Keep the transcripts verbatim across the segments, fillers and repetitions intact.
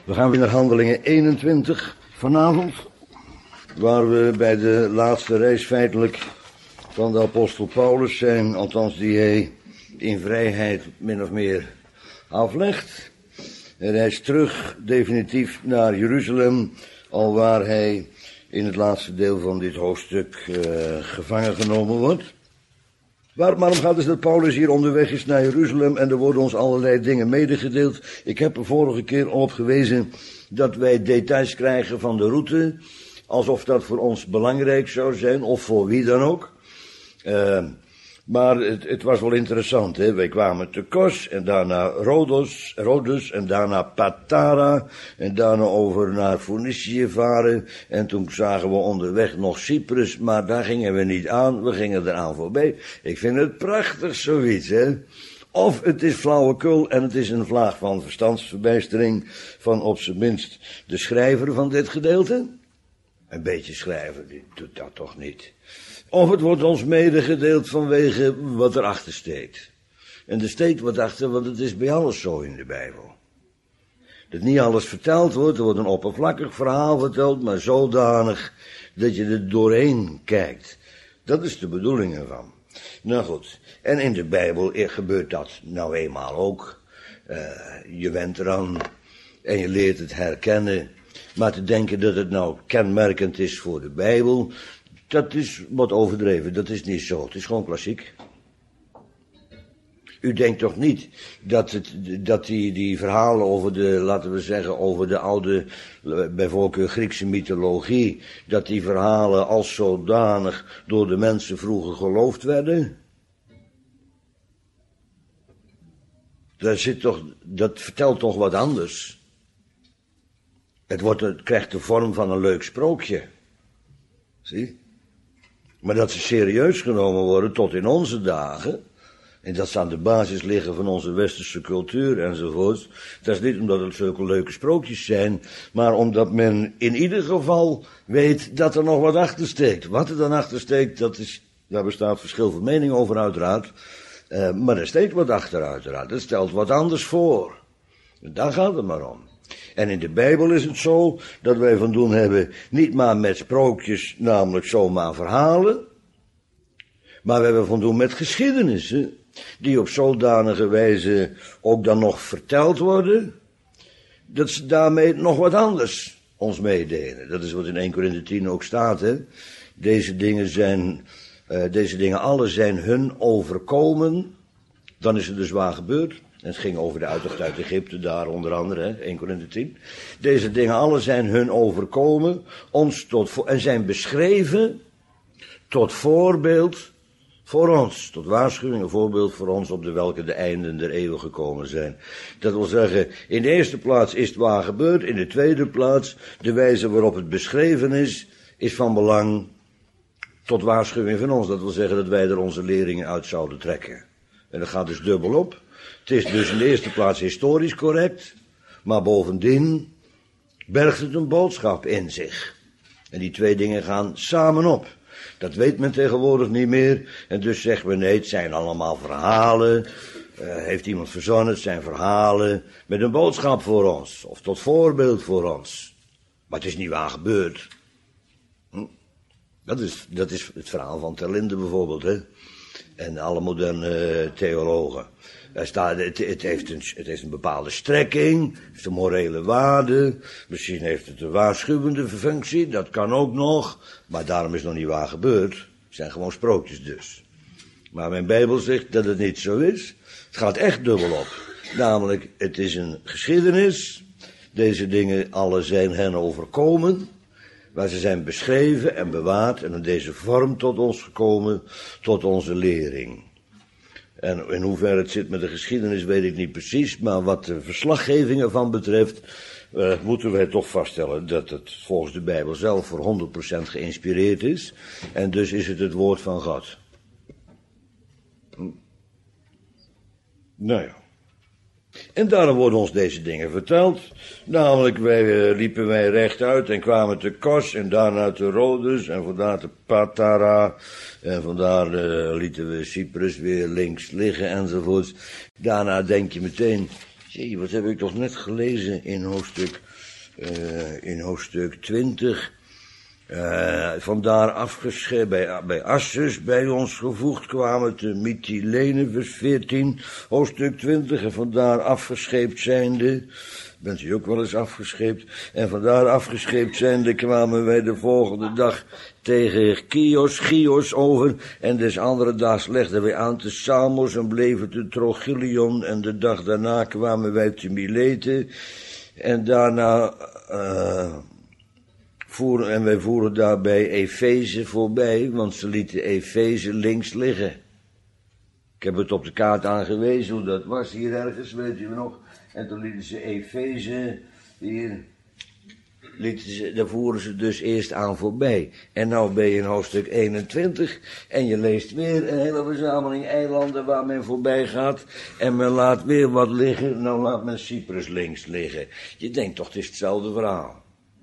We gaan weer naar Handelingen eenentwintig vanavond, waar we bij de laatste reis feitelijk van de apostel Paulus zijn, althans die hij in vrijheid min of meer aflegt. Hij reist terug definitief naar Jeruzalem, alwaar hij in het laatste deel van dit hoofdstuk uh, gevangen genomen wordt. Waar, waarom gaat het dat Paulus hier onderweg is naar Jeruzalem en er worden ons allerlei dingen medegedeeld? Ik heb er vorige keer op gewezen dat wij details krijgen van de route, alsof dat voor ons belangrijk zou zijn, of voor wie dan ook. Uh, maar het, het was wel interessant, hè. Wij kwamen te Kos en daarna Rhodos, Rhodos en daarna Patara en daarna over naar Phoenicië varen. En toen zagen we onderweg nog Cyprus, maar daar gingen we niet aan, we gingen eraan voorbij. Ik vind het prachtig zoiets, hè. Of het is flauwekul en het is een vlaag van verstandsverbijstering van op zijn minst de schrijver van dit gedeelte. Een beetje schrijver, die doet dat toch niet. Of het wordt ons medegedeeld vanwege wat erachter steekt. En er steekt wat achter, want het is bij alles zo in de Bijbel. Dat niet alles verteld wordt, er wordt een oppervlakkig verhaal verteld, maar zodanig dat je er doorheen kijkt. Dat is de bedoeling ervan. Nou goed, en in de Bijbel gebeurt dat nou eenmaal ook. Uh, je went eraan en je leert het herkennen. Maar te denken dat het nou kenmerkend is voor de Bijbel, dat is wat overdreven, dat is niet zo. Het is gewoon klassiek. U denkt toch niet dat, het, dat die, die verhalen over de, laten we zeggen, over de oude, bij voorkeur Griekse mythologie, dat die verhalen als zodanig door de mensen vroeger geloofd werden? Dat zit toch, dat vertelt toch wat anders. Het, wordt, het krijgt de vorm van een leuk sprookje. Zie? Maar dat ze serieus genomen worden tot in onze dagen, en dat ze aan de basis liggen van onze westerse cultuur enzovoort, dat is niet omdat het zulke leuke sprookjes zijn, maar omdat men in ieder geval weet dat er nog wat achter steekt. Wat er dan achter steekt, dat is, daar bestaat verschil van mening over uiteraard, uh, maar er steekt wat achter uiteraard. Het stelt wat anders voor. En daar gaat het maar om. En in de Bijbel is het zo dat wij van doen hebben niet maar met sprookjes, namelijk zomaar verhalen, maar we hebben van doen met geschiedenissen, die op zodanige wijze ook dan nog verteld worden, dat ze daarmee nog wat anders ons meedelen. Dat is wat in Eerste Korinthe tien ook staat, hè. Deze dingen zijn, uh, deze dingen alle zijn hun overkomen, dan is het dus waar gebeurd. En het ging over de uittocht uit Egypte, daar onder andere, hè, Eerste Korinthe tien. Deze dingen alle zijn hun overkomen, ons tot vo- en zijn beschreven tot voorbeeld voor ons. Tot waarschuwing en voorbeeld voor ons, op de welke de einden der eeuwen gekomen zijn. Dat wil zeggen, in de eerste plaats is het waar gebeurd. In de tweede plaats, de wijze waarop het beschreven is, is van belang tot waarschuwing van ons. Dat wil zeggen dat wij er onze leringen uit zouden trekken. En dat gaat dus dubbel op. Het is dus in de eerste plaats historisch correct, maar bovendien bergt het een boodschap in zich. En die twee dingen gaan samen op. Dat weet men tegenwoordig niet meer. En dus zeggen we nee, het zijn allemaal verhalen. Uh, heeft iemand verzonnen, het zijn verhalen met een boodschap voor ons. Of tot voorbeeld voor ons. Maar het is niet waar gebeurd. Hm? Dat is, dat is het verhaal van Ter Linde bijvoorbeeld, hè. En alle moderne theologen. Daar staat, het, het, heeft een, het heeft een bepaalde strekking, het heeft een morele waarde, misschien heeft het een waarschuwende functie, dat kan ook nog, maar daarom is het nog niet waar gebeurd. Het zijn gewoon sprookjes dus. Maar mijn Bijbel zegt dat het niet zo is. Het gaat echt dubbel op. Namelijk, het is een geschiedenis, deze dingen alle zijn hen overkomen, waar ze zijn beschreven en bewaard en in deze vorm tot ons gekomen, tot onze lering. En in hoeverre het zit met de geschiedenis weet ik niet precies, maar wat de verslaggeving ervan betreft, uh, moeten wij toch vaststellen dat het volgens de Bijbel zelf voor honderd procent geïnspireerd is. En dus is het het woord van God. Hm. Nou ja. En daarom worden ons deze dingen verteld. Namelijk, wij uh, liepen wij rechtuit en kwamen te Kos en daarna te Rhodos en vandaar te Patara. En vandaar uh, lieten we Cyprus weer links liggen enzovoorts. Daarna denk je meteen, Jee, wat heb ik toch net gelezen in hoofdstuk, uh, in hoofdstuk twintig. Uh, vandaar afgescheept, bij, bij Assus bij ons gevoegd kwamen te Mytilene, vers veertien, hoofdstuk twintig. En vandaar afgescheept zijnde, bent u ook wel eens afgescheept, en vandaar afgescheept zijnde kwamen wij de volgende dag tegen Chios, Chios over, en des andere daags legden wij aan te Samos en bleven te Trogyllion, en de dag daarna kwamen wij te Milete, en daarna, uh, voeren, en wij voeren daarbij Efeze voorbij, want ze lieten Efeze links liggen. Ik heb het op de kaart aangewezen hoe dat was, hier ergens, weet u nog. En toen lieten ze Efeze, hier, lieten ze, daar voeren ze dus eerst aan voorbij. En nou ben je in hoofdstuk eenentwintig, en je leest weer een hele verzameling eilanden waar men voorbij gaat, en men laat weer wat liggen, nou laat men Cyprus links liggen. Je denkt toch, het is hetzelfde verhaal.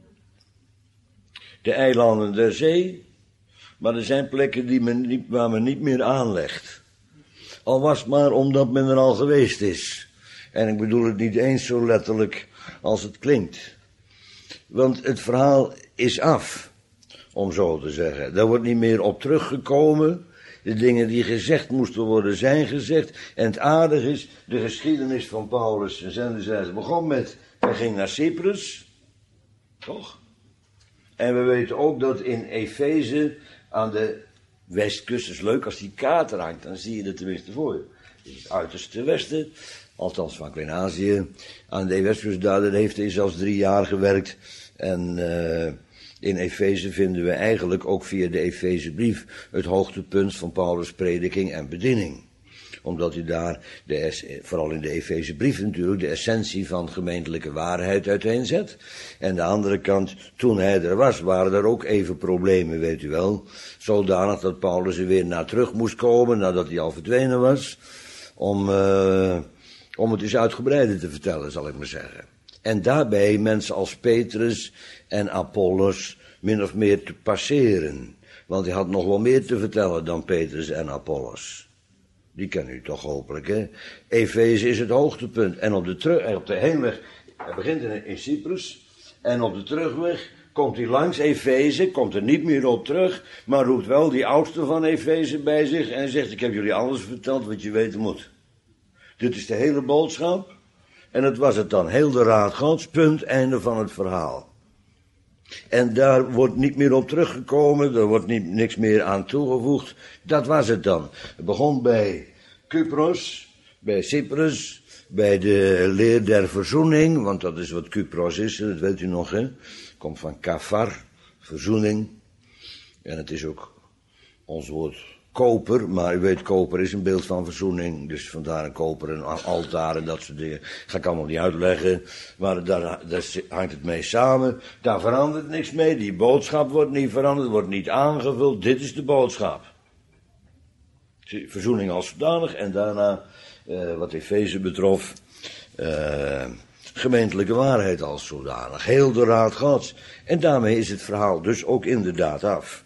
De eilanden der zee, maar er zijn plekken die men niet, waar men niet meer aanlegt. Al was het maar omdat men er al geweest is. En ik bedoel het niet eens zo letterlijk als het klinkt. Want het verhaal is af, om zo te zeggen. Daar wordt niet meer op teruggekomen. De dingen die gezegd moesten worden, zijn gezegd. En het aardige is, de geschiedenis van Paulus en zendingsreizen begon met, hij ging naar Cyprus, toch? En we weten ook dat in Efeze aan de westkust, is leuk als die kaart er hangt, dan zie je het tenminste voor je. Het is het uiterste westen, althans van Klein-Azië. Aan de westkust, daar heeft hij zelfs drie jaar gewerkt. En uh, in Efeze vinden we eigenlijk ook via de Efezebrief het hoogtepunt van Paulus' prediking en bediening. Omdat hij daar, de, vooral in de Efezebrief natuurlijk, de essentie van gemeentelijke waarheid uiteenzet. En de andere kant, toen hij er was, waren er ook even problemen, weet u wel. Zodanig dat Paulus er weer naar terug moest komen, nadat hij al verdwenen was. Om, uh, om het eens uitgebreider te vertellen, zal ik maar zeggen. En daarbij mensen als Petrus en Apollos min of meer te passeren. Want hij had nog wel meer te vertellen dan Petrus en Apollos. Die kennen u toch hopelijk, hè? Efeze is het hoogtepunt. En op de, terug, op de heenweg, hij begint in, in Cyprus. En op de terugweg komt hij langs Efeze, komt er niet meer op terug. Maar roept wel die oudste van Efeze bij zich. En zegt, ik heb jullie alles verteld wat je weten moet. Dit is de hele boodschap. En het was het dan. Heel de raad Gods, punt, einde van het verhaal. En daar wordt niet meer op teruggekomen, er wordt niet, niks meer aan toegevoegd. Dat was het dan. Het begon bij Kypros, bij Cyprus, bij de leer der verzoening, want dat is wat Kypros is, dat weet u nog, hè. Komt van kafar, verzoening. En het is ook ons woord koper, maar u weet, koper is een beeld van verzoening. Dus vandaar een koper, een altaar en dat soort dingen. Ga ik allemaal niet uitleggen, maar daar, daar hangt het mee samen. Daar verandert niks mee, die boodschap wordt niet veranderd, wordt niet aangevuld. Dit is de boodschap. Verzoening als zodanig en daarna, uh, wat Efeze betrof, uh, gemeentelijke waarheid als zodanig. Heel de raad Gods. En daarmee is het verhaal dus ook inderdaad af.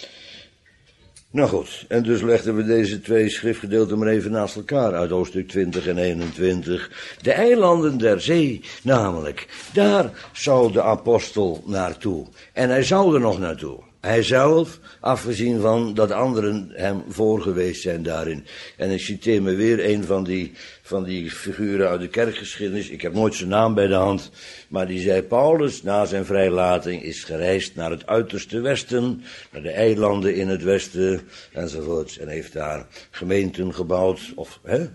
Nou goed, en dus legden we deze twee schriftgedeelten maar even naast elkaar uit hoofdstuk twintig en eenentwintig. De eilanden der zee, namelijk, daar zou de apostel naartoe. En hij zou er nog naartoe. Hij zelf, afgezien van dat anderen hem voor geweest zijn daarin. En ik citeer me weer een van die, van die figuren uit de kerkgeschiedenis. Ik heb nooit zijn naam bij de hand. Maar die zei, Paulus na zijn vrijlating is gereisd naar het uiterste westen. Naar de eilanden in het westen enzovoorts. En heeft daar gemeenten gebouwd. Of, hè?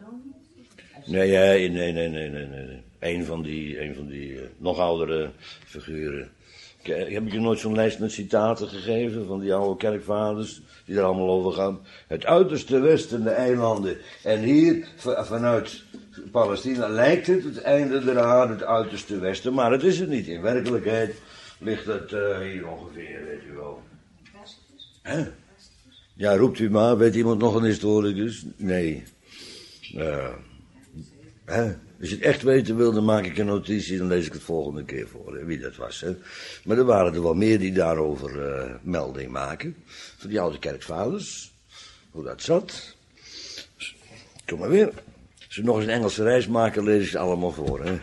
Nee, nee, nee, nee, nee, nee, nee. Een van die, een van die uh, nog oudere figuren. Heb ik je nooit zo'n lijst met citaten gegeven van die oude kerkvaders, die er allemaal over gaan? Het uiterste westen, de eilanden. En hier, vanuit Palestina, lijkt het het einde der aarde, het uiterste westen, maar het is het niet. In werkelijkheid ligt het uh, hier ongeveer, weet u wel. Hè? Ja, roept u maar, weet iemand nog een historicus? Nee. Uh, hè? Als je het echt weten wil, dan maak ik een notitie, dan lees ik het volgende keer voor, hè, wie dat was. Hè. Maar er waren er wel meer die daarover uh, melding maken. Van die oude kerkvaders, hoe dat zat. Kom maar weer. ze nog eens een Engelse reis maken, lezen ze allemaal voor, hè.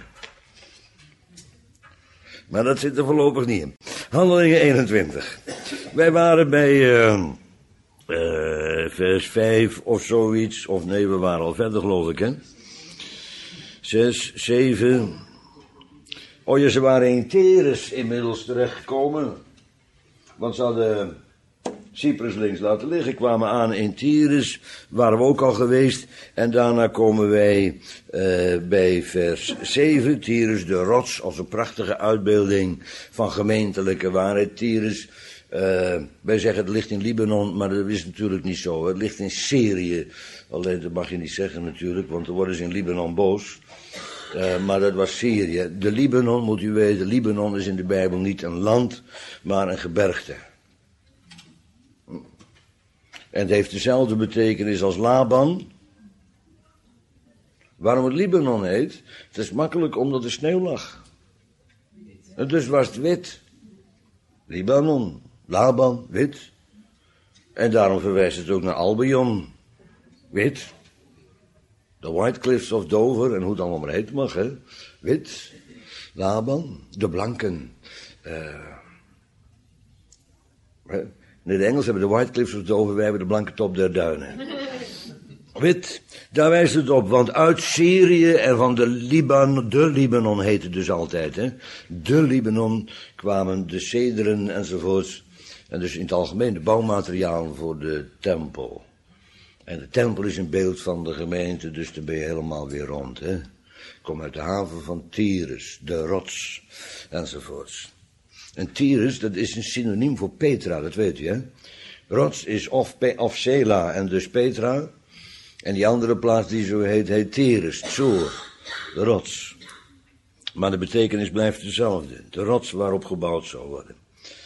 Maar dat zit er voorlopig niet in. Handelingen eenentwintig. Wij waren bij uh, uh, vers vijf of zoiets. Of nee, we waren al verder, geloof ik, hè. Zes, zeven. Oh ja, ze waren in Teres inmiddels terechtgekomen. Want ze hadden Cyprus links laten liggen, kwamen aan in Tyrus, waren we ook al geweest. En daarna komen wij uh, bij vers zeven, Tyrus de rots, als een prachtige uitbeelding van gemeentelijke waarheid. Tyrus, uh, wij zeggen het ligt in Libanon, maar dat is natuurlijk niet zo. Het ligt in Syrië, alleen dat mag je niet zeggen natuurlijk, want dan worden ze in Libanon boos. Uh, maar dat was Syrië. De Libanon, moet u weten, Libanon is in de Bijbel niet een land, maar een gebergte. En het heeft dezelfde betekenis als Laban. Waarom het Libanon heet? Het is makkelijk omdat er sneeuw lag. En dus was het wit. Libanon, Laban, wit. En daarom verwijst het ook naar Albion. Wit. De White Cliffs of Dover, en hoe het allemaal maar heet mag, hè. Wit. Laban, de blanken. Uh, Nee, de Engelsen hebben de White Cliffs of Dover, wij hebben de blanke top der duinen. Wit, daar wijst het op, want uit Syrië en van de Libanon, de Libanon heet het dus altijd, hè. De Libanon kwamen de cederen enzovoorts. En dus in het algemeen de bouwmaterialen voor de tempel. En de tempel is een beeld van de gemeente, dus dan ben je helemaal weer rond, hè. Kom uit de haven van Tyrus, de rots, enzovoorts. En Tyrus, dat is een synoniem voor Petra, dat weet u, hè. Rots is of, Pe- of Sela en dus Petra. En die andere plaats die zo heet, heet Tyrus, Tsur, de rots. Maar de betekenis blijft dezelfde. De rots waarop gebouwd zal worden.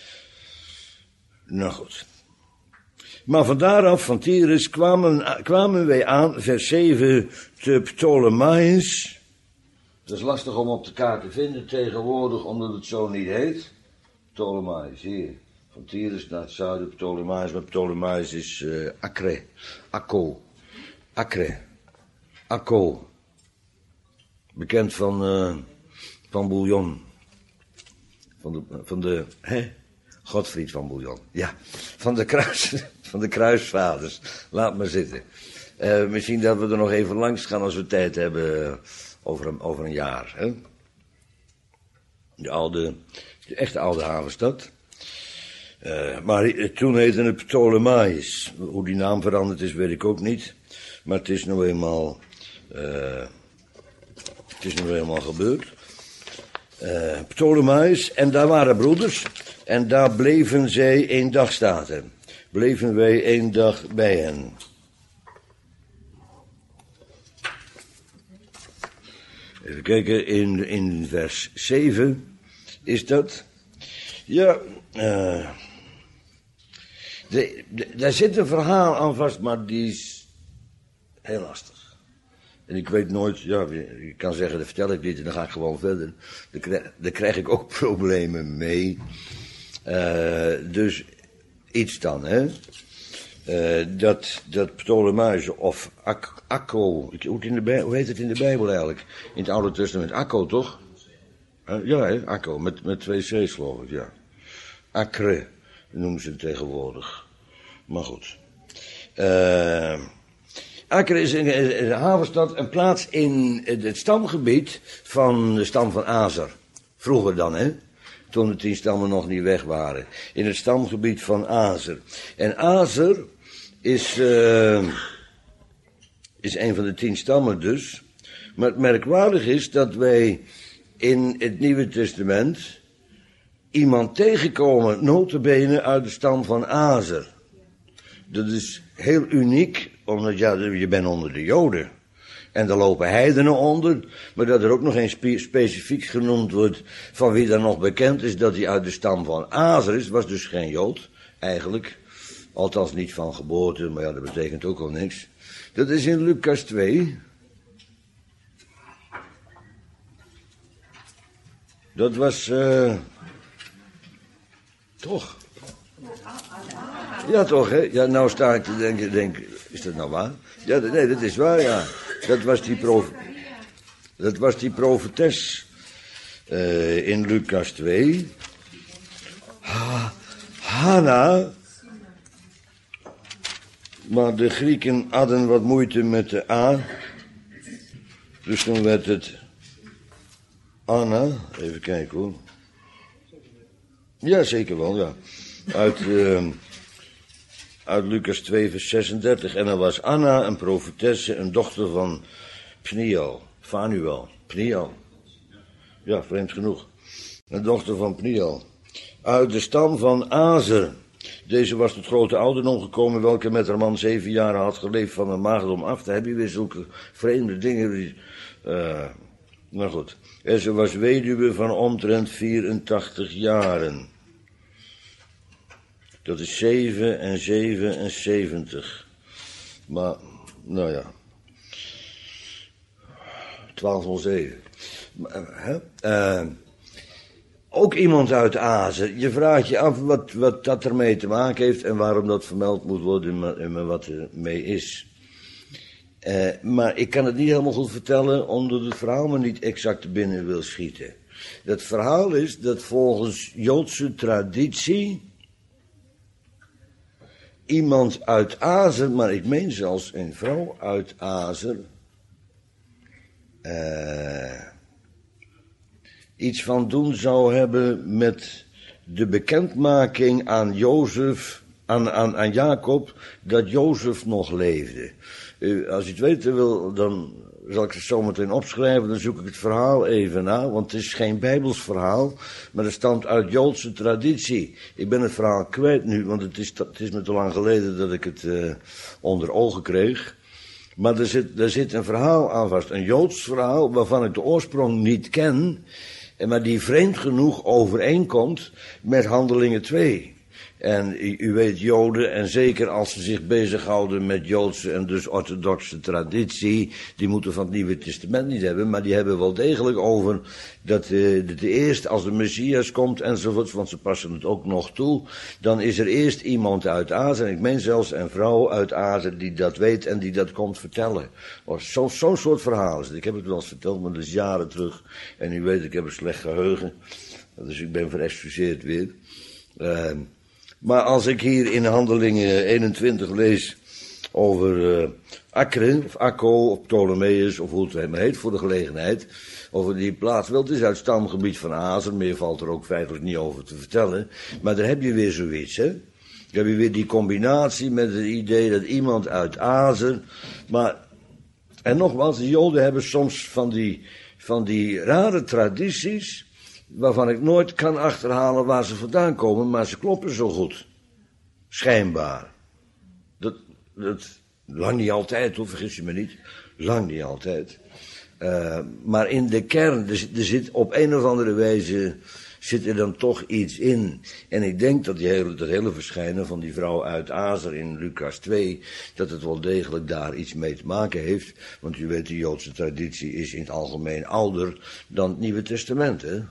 Nou goed. Maar van daaraf, van Tyrus, kwamen, kwamen wij aan, vers zeven, te Ptolemais. Dat is lastig om op de kaart te vinden tegenwoordig, omdat het zo niet heet. Ptolemais, hier. Van Tyrus naar het zuiden, Ptolemais. Maar Ptolemais is uh, Acre, Akko, Acre, Akko. Bekend van, uh, van Bouillon. Van de, van de, hè? Godfried van Bouillon. Ja, van de, kruis, van de kruisvaders. Laat maar zitten. Uh, misschien dat we er nog even langs gaan als we tijd hebben uh, over, een, over een jaar. Hè? De oude, de echte oude havenstad. Uh, maar toen heette het Ptolemais. Hoe die naam veranderd is, weet ik ook niet. Maar het is nou eenmaal, uh, het is nou eenmaal gebeurd. Uh, Ptolemais, en daar waren broeders. En daar bleven zij één dag, staat er. Bleven wij één dag bij hen. Even kijken, in, in vers zeven is dat. Ja, uh, de, de, daar zit een verhaal aan vast, maar die is heel lastig. En ik weet nooit, ja, je kan zeggen, dat vertel ik niet en dan ga ik gewoon verder. Daar krijg, daar krijg ik ook problemen mee. Uh, dus iets dan, hè. Uh, dat, dat Ptolemais of Ak, Akko, hoe, het in de Bij, hoe heet het in de Bijbel eigenlijk? In het Oude Testament, Akko toch? Uh, ja, hè? Akko, met, met twee C's geloof ik, ja. Acre noemen ze het tegenwoordig. Maar goed. Uh, Acre is een, een havenstad, een plaats in het stamgebied van de stam van Azer. Vroeger dan, hè. Toen de tien stammen nog niet weg waren. In het stamgebied van Azer. En Azer is, uh, is een van de tien stammen dus. Maar het merkwaardig is dat wij in het Nieuwe Testament iemand tegenkomen, nota bene uit de stam van Azer. Dat is heel uniek, omdat ja, je bent onder de Joden. En daar lopen heidenen onder, maar dat er ook nog een spe- specifiek genoemd wordt van wie dan nog bekend is dat hij uit de stam van Azer is, was dus geen Jood, eigenlijk. Althans niet van geboorte, maar ja, dat betekent ook al niks. Dat is in Lucas twee. Dat was, uh, toch? Ja, toch, hè? Ja, nou sta ik te denken, denk, is dat nou waar? Ja, nee, dat is waar, ja. Dat was die, prof, dat was die profetes uh, in Lucas twee. Ha, Hanna. Maar de Grieken hadden wat moeite met de A. Dus toen werd het Anna. Even kijken hoor. Ja, zeker wel, ja. Uit, uh, uit Lucas twee, vers zesendertig. En er was Anna, een profetesse, een dochter van Pniel. Fanuel. Pniel. Ja, vreemd genoeg. Een dochter van Pniel. Uit de stam van Azer. Deze was tot grote ouderdom gekomen, welke met haar man zeven jaar had geleefd van een maagdom af. Daar heb je weer zulke vreemde dingen. Uh, nou goed. En ze was weduwe van omtrent vierentachtig jaren. Dat is zeven en zevenenzeventig. Maar, nou ja. twaalfhonderdzeven. Uh, uh, ook iemand uit Azer. Je vraagt je af wat, wat dat ermee te maken heeft en waarom dat vermeld moet worden en wat er mee is. Uh, maar ik kan het niet helemaal goed vertellen, omdat het verhaal me niet exact te binnen wil schieten. Het verhaal is dat volgens Joodse traditie iemand uit Azer, maar ik meen zelfs een vrouw uit Azer, uh, iets van doen zou hebben met de bekendmaking aan Jozef, aan, aan, aan Jacob, dat Jozef nog leefde. Uh, als u het weten wil, dan zal ik het zo meteen opschrijven, dan zoek ik het verhaal even na, want het is geen Bijbels verhaal, maar het stamt uit Joodse traditie. Ik ben het verhaal kwijt nu, want het is, het is me te lang geleden dat ik het uh, onder ogen kreeg. Maar er zit, er zit een verhaal aan vast, een Joods verhaal, waarvan ik de oorsprong niet ken, maar die vreemd genoeg overeenkomt met Handelingen twee. En u, u weet, Joden, en zeker als ze zich bezighouden met Joodse en dus orthodoxe traditie, die moeten van het Nieuwe Testament niet hebben, maar die hebben wel degelijk over dat uh, de, de eerst als de Messias komt enzovoort, want ze passen het ook nog toe, dan is er eerst iemand uit Azer, en ik meen zelfs een vrouw uit Azer die dat weet en die dat komt vertellen. Zo'n zo soort verhaal is het. Ik heb het wel eens verteld, maar dat is jaren terug, en u weet, ik heb een slecht geheugen, dus ik ben verexcuseerd weer. Uh, Maar als ik hier in Handelingen eenentwintig lees over uh, Acre, of Akko, of Ptolemeus, of hoe het hem heet voor de gelegenheid, over die plaats, wel, het is uit het stamgebied van Azer, meer valt er ook feitelijk niet over te vertellen, maar daar heb je weer zoiets, hè. Dan heb je weer die combinatie met het idee dat iemand uit Azer, maar, en nogmaals, de Joden hebben soms van die, van die rare tradities, waarvan ik nooit kan achterhalen waar ze vandaan komen, maar ze kloppen zo goed. Schijnbaar. Dat, dat, lang niet altijd, hoor, vergis je me niet. Lang niet altijd. Uh, maar in de kern, er, er zit op een of andere wijze, zit er dan toch iets in. En ik denk dat die hele, dat hele verschijnen van die vrouw uit Azer in Lucas twee, dat het wel degelijk daar iets mee te maken heeft. Want u weet, de Joodse traditie is in het algemeen ouder dan het Nieuwe Testament, hè.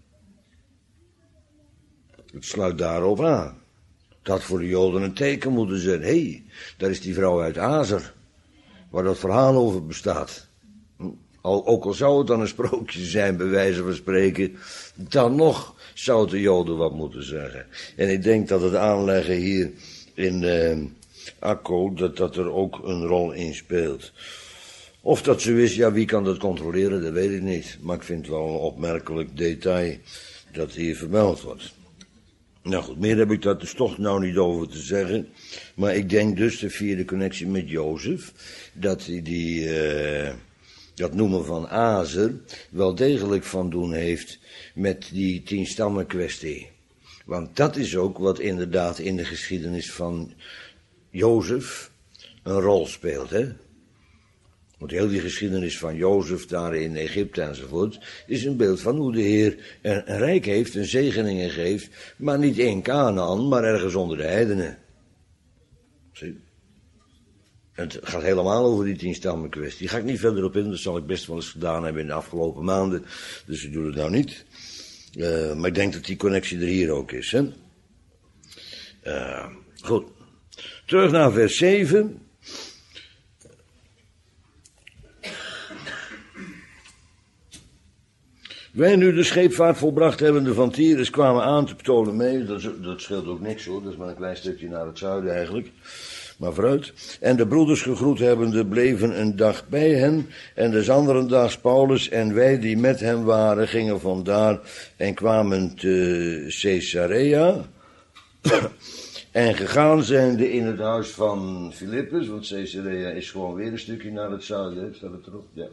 Het sluit daarop aan. Het had voor de Joden een teken moeten zijn. Hé, hey, daar is die vrouw uit Azer, waar dat verhaal over bestaat. Ook al zou het dan een sprookje zijn, bij wijze van spreken, dan nog zou de Joden wat moeten zeggen. En ik denk dat het aanleggen hier in uh, Akko, dat dat er ook een rol in speelt. Of dat zo is, ja, wie kan dat controleren, dat weet ik niet. Maar ik vind het wel een opmerkelijk detail dat hier vermeld wordt. Nou goed, meer heb ik daar dus toch nou niet over te zeggen. Maar ik denk dus, via de connectie met Jozef, dat die, die uh, dat noemen van Azer wel degelijk van doen heeft met die tien stammen kwestie. Want dat is ook wat inderdaad in de geschiedenis van Jozef een rol speelt, hè. Want heel die geschiedenis van Jozef daar in Egypte enzovoort is een beeld van hoe de Heer een rijk heeft en zegeningen geeft, maar niet in Kanaan, maar ergens onder de heidenen. Zie? Het gaat helemaal over die tien stammen kwestie. Die ga ik niet verder op in, dat zal ik best wel eens gedaan hebben in de afgelopen maanden, dus ik doe het nou niet. Uh, maar ik denk dat die connectie er hier ook is, hè. Uh, goed. Terug naar vers zeven. Wij nu de scheepvaart volbracht hebbende van Tyrus kwamen aan te Ptolemais. Dat, dat scheelt ook niks hoor, dat is maar een klein stukje naar het zuiden eigenlijk. Maar vooruit. En de broeders gegroet hebbende bleven een dag bij hen. En des anderen daags Paulus en wij die met hem waren gingen vandaar en kwamen te Caesarea. En gegaan zijnde in het huis van Filippus, want Caesarea is gewoon weer een stukje naar het zuiden. Staat het erop? Ja.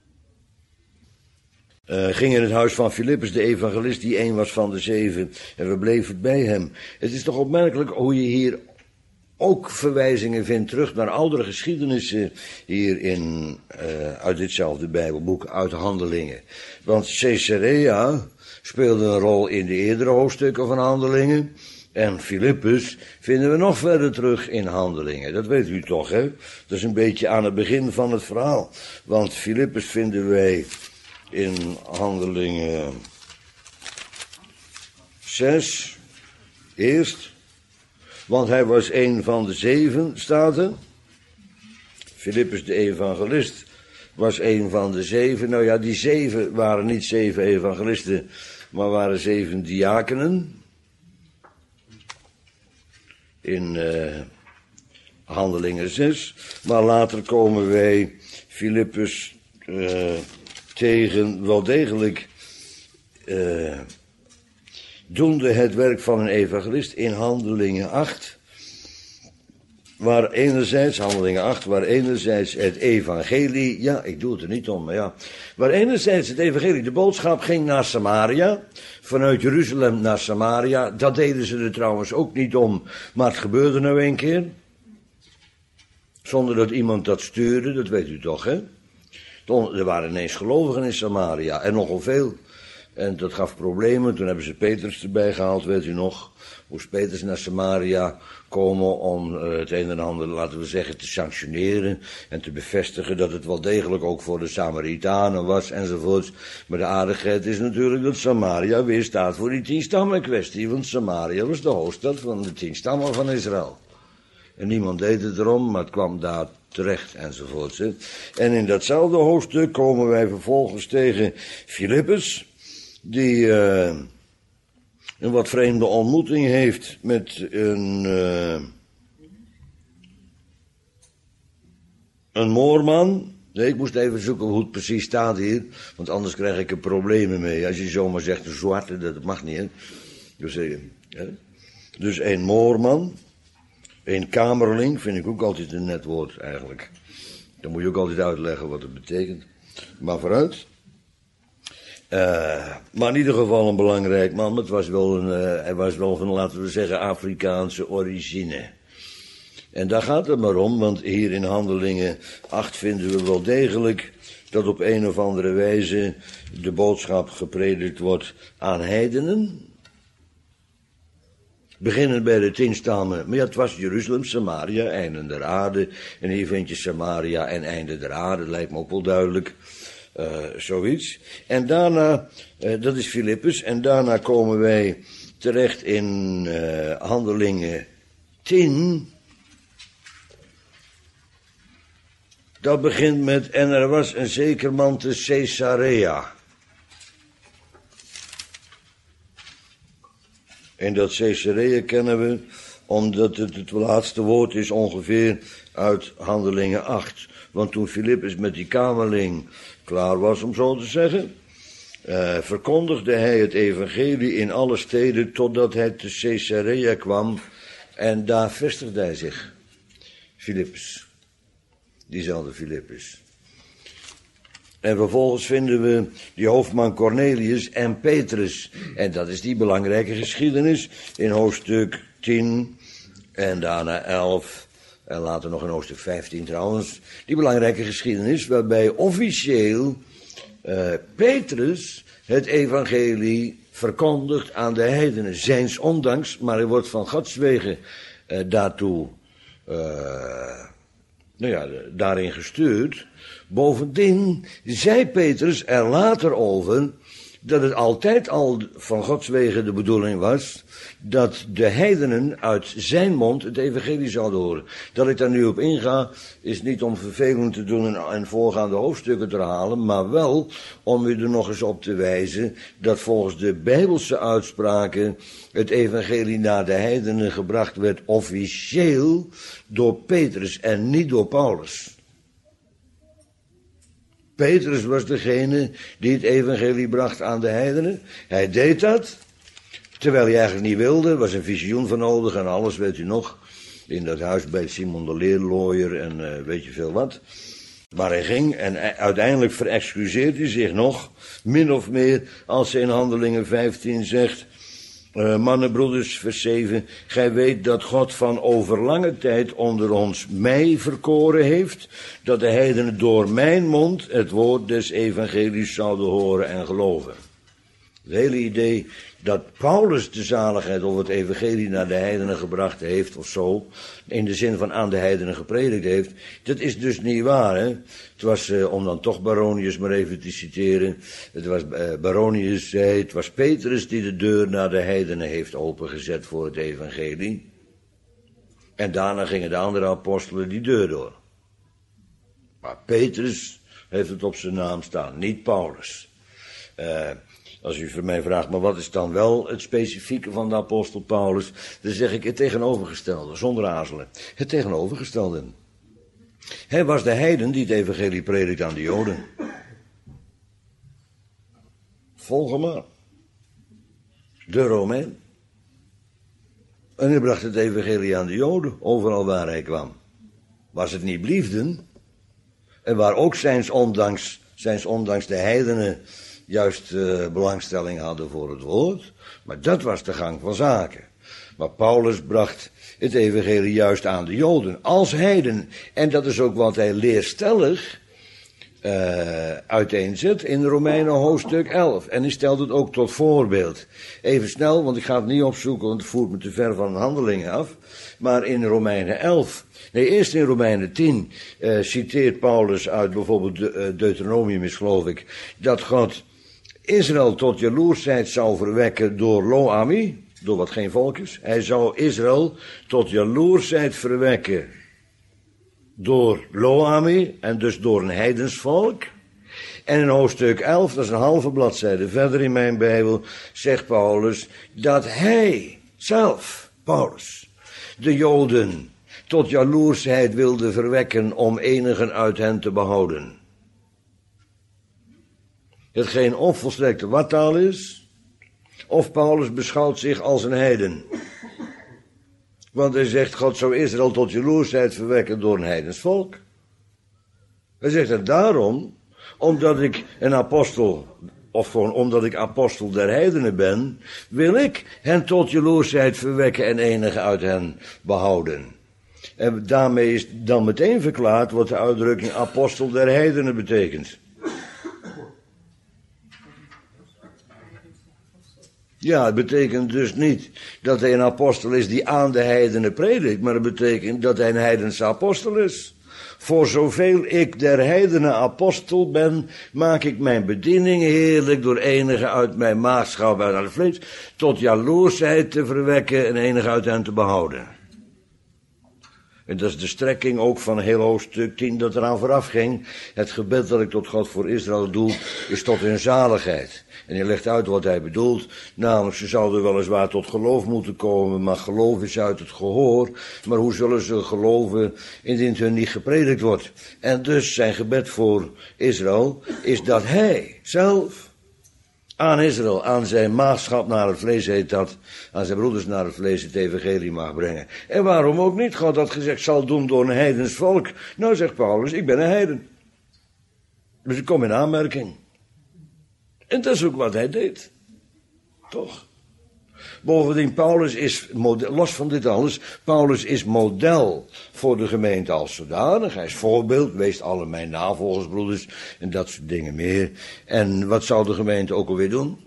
Uh, ging in het huis van Filippus, de evangelist, die een was van de zeven. En we bleven bij hem. Het is toch opmerkelijk hoe je hier ook verwijzingen vindt terug naar oudere geschiedenissen hier in, uh, uit ditzelfde Bijbelboek, uit Handelingen. Want Caesarea speelde een rol in de eerdere hoofdstukken van Handelingen. En Filippus vinden we nog verder terug in Handelingen. Dat weet u toch, hè? Dat is een beetje aan het begin van het verhaal. Want Filippus vinden wij in Handelingen zes eerst. Want hij was een van de zeven, staat er. Filippus de evangelist was een van de zeven. Nou ja, die zeven waren niet zeven evangelisten, maar waren zeven diakenen. In uh, Handelingen zes. Maar later komen wij Filippus uh, tegen, wel degelijk uh, doende het werk van een evangelist in Handelingen acht. Waar enerzijds, Handelingen acht, waar enerzijds het evangelie, ja, ik doe het er niet om, maar ja. Waar enerzijds het evangelie, de boodschap ging naar Samaria, vanuit Jeruzalem naar Samaria. Dat deden ze er trouwens ook niet om, maar het gebeurde nou een keer. Zonder dat iemand dat stuurde, dat weet u toch, hè? Er waren ineens gelovigen in Samaria, en nogal veel. En dat gaf problemen, toen hebben ze Petrus erbij gehaald, weet u nog. Moest Petrus naar Samaria komen om uh, het een en ander, laten we zeggen, te sanctioneren. En te bevestigen dat het wel degelijk ook voor de Samaritanen was, enzovoorts. Maar de aardigheid is natuurlijk dat Samaria weer staat voor die tien stammen kwestie. Want Samaria was de hoofdstad van de tien stammen van Israël. En niemand deed het erom, maar het kwam daar terecht, enzovoorts. Hè. En in datzelfde hoofdstuk komen wij vervolgens tegen Filippus, die uh, een wat vreemde ontmoeting heeft met een, uh, een moorman. Nee, ik moest even zoeken hoe het precies staat hier, want anders krijg ik er problemen mee. Als je zomaar zegt een zwarte, dat mag niet, hè. Dus, uh, hè? Dus een moorman, een kamerling, vind ik ook altijd een net woord eigenlijk. Dan moet je ook altijd uitleggen wat het betekent. Maar vooruit. Uh, maar in ieder geval een belangrijk man. Het was wel een, uh, hij was wel van, laten we zeggen, Afrikaanse origine. En daar gaat het maar om, want hier in Handelingen acht vinden we wel degelijk dat op een of andere wijze de boodschap gepredikt wordt aan heidenen. Beginnen bij de tien stammen, maar ja, het was Jeruzalem, Samaria, einde der aarde. En hier vind je Samaria en einde der aarde, lijkt me ook wel duidelijk. Uh, zoiets. En daarna, uh, dat is Filippus, en daarna komen wij terecht in uh, Handelingen tien. Dat begint met, en er was een zeker man te Caesarea. En dat Caesarea kennen we, omdat het het laatste woord is ongeveer uit Handelingen acht. Want toen Filippus met die kamerling klaar was, om zo te zeggen, uh, verkondigde hij het evangelie in alle steden totdat hij te Caesarea kwam. En daar vestigde hij zich. Filippus. Diezelfde Filippus. En vervolgens vinden we die hoofdman Cornelius en Petrus. En dat is die belangrijke geschiedenis in hoofdstuk tien en daarna elf. En later nog in hoofdstuk vijftien trouwens. Die belangrijke geschiedenis waarbij officieel uh, Petrus het evangelie verkondigt aan de heidenen. Zijns ondanks, maar hij wordt van Gods wegen uh, daartoe, uh, nou ja, daarin gestuurd. Bovendien zei Petrus er later over dat het altijd al van Gods wegen de bedoeling was dat de heidenen uit zijn mond het evangelie zouden horen. Dat ik daar nu op inga, is niet om vervelend te doen en voorgaande hoofdstukken te herhalen, maar wel om u er nog eens op te wijzen dat volgens de Bijbelse uitspraken het evangelie naar de heidenen gebracht werd officieel door Petrus en niet door Paulus. Petrus was degene die het evangelie bracht aan de heidenen. Hij deed dat, terwijl hij eigenlijk niet wilde. Er was een visioen van nodig en alles, weet u nog. In dat huis bij Simon de leerlooier en uh, weet je veel wat. Maar hij ging en uiteindelijk verexcuseert hij zich nog, min of meer, als hij in Handelingen vijftien zegt... Uh, mannen, broeders, vers zeven, gij weet dat God van over lange tijd onder ons mij verkoren heeft, dat de heidenen door mijn mond het woord des evangelies zouden horen en geloven. Het hele idee dat Paulus de zaligheid of het evangelie naar de heidenen gebracht heeft of zo, in de zin van aan de heidenen gepredikt heeft, dat is dus niet waar. Hè? Het was, uh, om dan toch Baronius maar even te citeren, het was, uh, Baronius zei, het was Petrus die de deur naar de heidenen heeft opengezet voor het evangelie. En daarna gingen de andere apostelen die deur door. Maar Petrus heeft het op zijn naam staan, niet Paulus. Uh, Als u voor mij vraagt, maar wat is dan wel het specifieke van de apostel Paulus? Dan zeg ik het tegenovergestelde, zonder aarzelen. Het tegenovergestelde. Hij was de heiden die het evangelie predikt aan de Joden. Volg hem maar. De Romein. En hij bracht het evangelie aan de Joden, overal waar hij kwam. Waar ze het niet bliefden, en waar ook zijns ondanks, zijns ondanks de heidenen juist uh, belangstelling hadden voor het woord, maar dat was de gang van zaken. Maar Paulus bracht het evangelie juist aan de Joden, als heiden. En dat is ook wat hij leerstellig uh, uiteenzet in Romeinen hoofdstuk elf. En hij stelt het ook tot voorbeeld. Even snel, want ik ga het niet opzoeken, want het voert me te ver van de handelingen af. Maar in Romeinen elf, nee, eerst in Romeinen tien, uh, citeert Paulus uit bijvoorbeeld de, uh, Deuteronomium is geloof ik, dat God Israël tot jaloersheid zou verwekken door Lo-Ami, door wat geen volk is. Hij zou Israël tot jaloersheid verwekken door Lo-Ami en dus door een heidens volk. En in hoofdstuk elf, dat is een halve bladzijde verder in mijn Bijbel, zegt Paulus dat hij zelf, Paulus, de Joden tot jaloersheid wilde verwekken om enigen uit hen te behouden. Hetgeen of volstrekte wattaal is, of Paulus beschouwt zich als een heiden. Want hij zegt, God zou Israël tot jaloersheid verwekken door een heidens volk. Hij zegt het daarom, omdat ik een apostel, of gewoon omdat ik apostel der heidenen ben, wil ik hen tot jaloersheid verwekken en enigen uit hen behouden. En daarmee is dan meteen verklaard wat de uitdrukking apostel der heidenen betekent. Ja, het betekent dus niet dat hij een apostel is die aan de heidenen predikt, maar het betekent dat hij een heidense apostel is. Voor zoveel ik der heidenen apostel ben, maak ik mijn bediening heerlijk door enige uit mijn maagschap uit het vlees tot jaloersheid te verwekken en enige uit hen te behouden. En dat is de strekking ook van heel hoofdstuk tien dat eraan vooraf ging. Het gebed dat ik tot God voor Israël doe, is tot hun zaligheid. En hij legt uit wat hij bedoelt. Namelijk, ze zouden weliswaar tot geloof moeten komen, maar geloof is uit het gehoor. Maar hoe zullen ze geloven indien het hun niet gepredikt wordt? En dus zijn gebed voor Israël is dat hij zelf aan Israël, aan zijn maagschap naar het vlees heet dat, aan zijn broeders naar het vlees het evangelie mag brengen. En waarom ook niet? God had gezegd, zal doen door een heidens volk. Nou, zegt Paulus, ik ben een heiden. Dus ik kom in aanmerking. En dat is ook wat hij deed. Toch? Bovendien, Paulus is, model, los van dit alles, Paulus is model voor de gemeente als zodanig. Hij is voorbeeld, wees alle mijn navolgers, broeders, en dat soort dingen meer. En wat zou de gemeente ook alweer doen?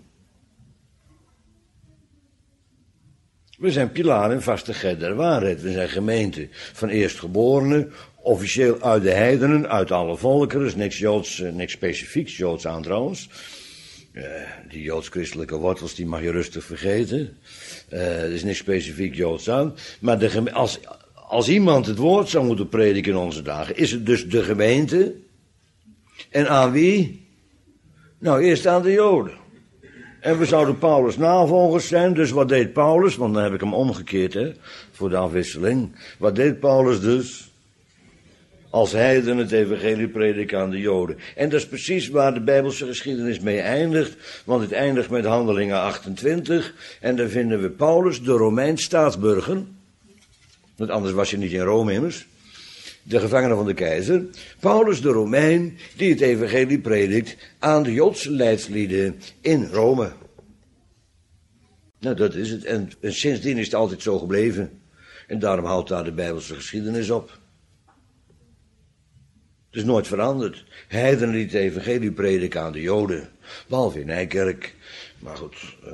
We zijn pilaar en vastigheid der waarheid. We zijn gemeente van eerstgeborenen, officieel uit de heidenen, uit alle volkeren. Er is niks Joods, niks specifieks Joods aan trouwens. Uh, die joods-christelijke wortels, die mag je rustig vergeten. Uh, er is niks specifiek joods aan. Maar de geme- als, als iemand het woord zou moeten prediken in onze dagen, is het dus de gemeente. En aan wie? Nou, eerst aan de Joden. En we zouden Paulus navolgers zijn, dus wat deed Paulus? Want dan heb ik hem omgekeerd, hè, voor de afwisseling. Wat deed Paulus dus? Als heiden het evangelie prediken aan de Joden. En dat is precies waar de Bijbelse geschiedenis mee eindigt. Want het eindigt met Handelingen achtentwintig. En daar vinden we Paulus, de Romeins staatsburger. Want anders was je niet in Rome immers. De gevangene van de keizer. Paulus, de Romein, die het evangelie predikt aan de Joodse leidslieden in Rome. Nou, dat is het. En, en sindsdien is het altijd zo gebleven. En daarom houdt daar de Bijbelse geschiedenis op. Het is nooit veranderd. Heidenen die het evangelie prediken aan de Joden. Behalve in Nijkerk. Maar goed. Uh,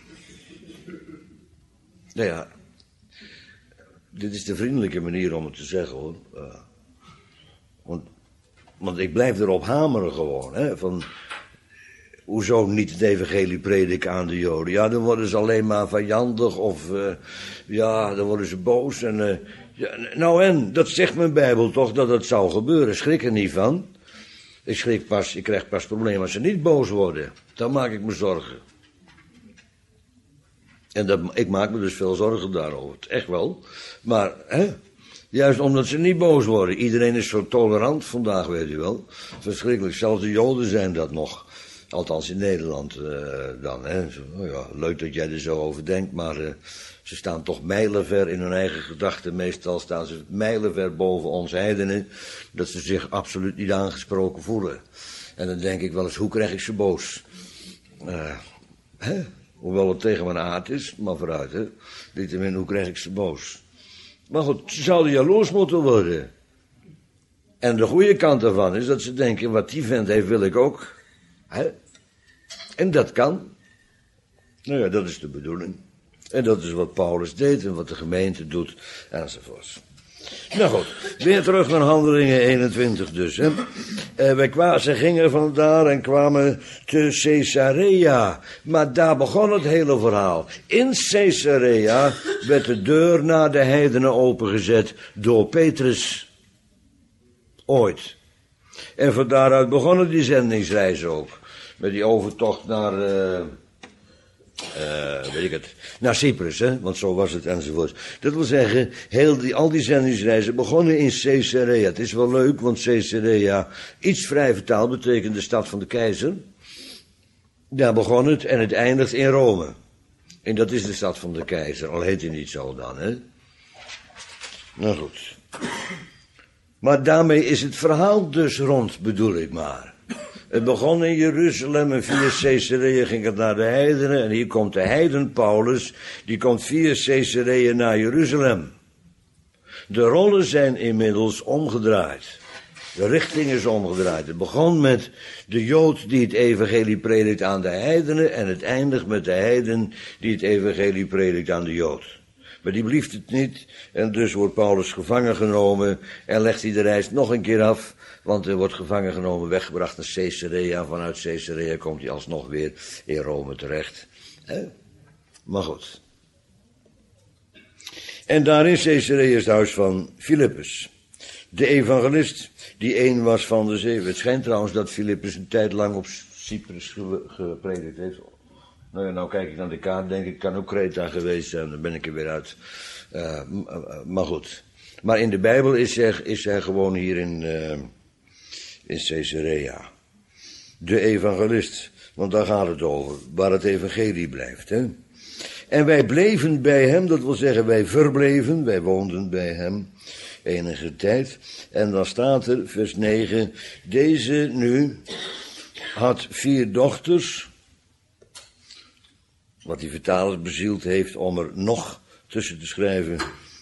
nou ja. Dit is de vriendelijke manier om het te zeggen, hoor. Uh, want, want ik blijf erop hameren gewoon, hè. Van, hoezo niet het evangelie prediken aan de Joden? Ja, dan worden ze alleen maar vijandig of... Uh, ja, dan worden ze boos en... Uh, Ja, nou en, dat zegt mijn Bijbel toch, dat het zou gebeuren. Schrik er niet van. Ik schrik pas, ik krijg pas problemen als ze niet boos worden. Dan maak ik me zorgen. En dat, ik maak me dus veel zorgen daarover. Echt wel. Maar, hè, juist omdat ze niet boos worden. Iedereen is zo tolerant vandaag, weet u wel. Verschrikkelijk. Zelfs de Joden zijn dat nog. Althans in Nederland uh, dan, hè. Zo, oh ja, leuk dat jij er zo over denkt, maar... Uh, Ze staan toch mijlenver in hun eigen gedachten. Meestal staan ze mijlenver boven ons heidenen. Dat ze zich absoluut niet aangesproken voelen. En dan denk ik wel eens, hoe krijg ik ze boos? Uh, hè? Hoewel het tegen mijn aard is, maar vooruit, hè. Niettemin, hoe krijg ik ze boos? Maar goed, ze zouden jaloers moeten worden. En de goede kant daarvan is dat ze denken, wat die vent heeft, wil ik ook. Hè? En dat kan. Nou ja, dat is de bedoeling. En dat is wat Paulus deed en wat de gemeente doet, enzovoorts. Nou goed, weer terug naar Handelingen eenentwintig dus. Hè. Uh, wij kwamen, ze gingen vandaar en kwamen te Caesarea. Maar daar begon het hele verhaal. In Caesarea werd de deur naar de heidenen opengezet door Petrus. Ooit. En van daaruit begonnen die zendingsreis ook. Met die overtocht naar... Uh, Uh, weet ik het, naar Cyprus, hè, want zo was het enzovoort. Dat wil zeggen, heel die, al die zendingsreizen begonnen in Caesarea. Het is wel leuk, want Caesarea, iets vrij vertaald, betekent de stad van de keizer. Daar begon het en het eindigt in Rome. En dat is de stad van de keizer, al heet hij niet zo dan, hè. Nou goed. Maar daarmee is het verhaal dus rond, bedoel ik maar. Het begon in Jeruzalem en via Caesarea ging het naar de heidenen. En hier komt de heiden Paulus, die komt via Caesarea naar Jeruzalem. De rollen zijn inmiddels omgedraaid. De richting is omgedraaid. Het begon met de Jood die het evangelie predikt aan de heidenen. En het eindigt met de heiden die het evangelie predikt aan de Jood. Maar die blieft het niet. En dus wordt Paulus gevangen genomen. En legt hij de reis nog een keer af. Want hij wordt gevangen genomen, weggebracht naar Caesarea. Vanuit Caesarea komt hij alsnog weer in Rome terecht. He? Maar goed. En daar in Caesarea is het huis van Filippus. De evangelist die een was van de zeven. Het schijnt trouwens dat Filippus een tijd lang op Cyprus gepredikt heeft. Nou ja, nou kijk ik naar de kaart, denk ik, het kan ook Kreta geweest zijn. Dan ben ik er weer uit. Uh, maar goed. Maar in de Bijbel is hij, is hij gewoon hier in... Uh, in Caesarea. De evangelist, want daar gaat het over, waar het evangelie blijft. Hè? En wij bleven bij hem, dat wil zeggen wij verbleven, wij woonden bij hem enige tijd. En dan staat er, vers negen, deze nu had vier dochters, wat die vertaler bezield heeft om er nog tussen te schrijven.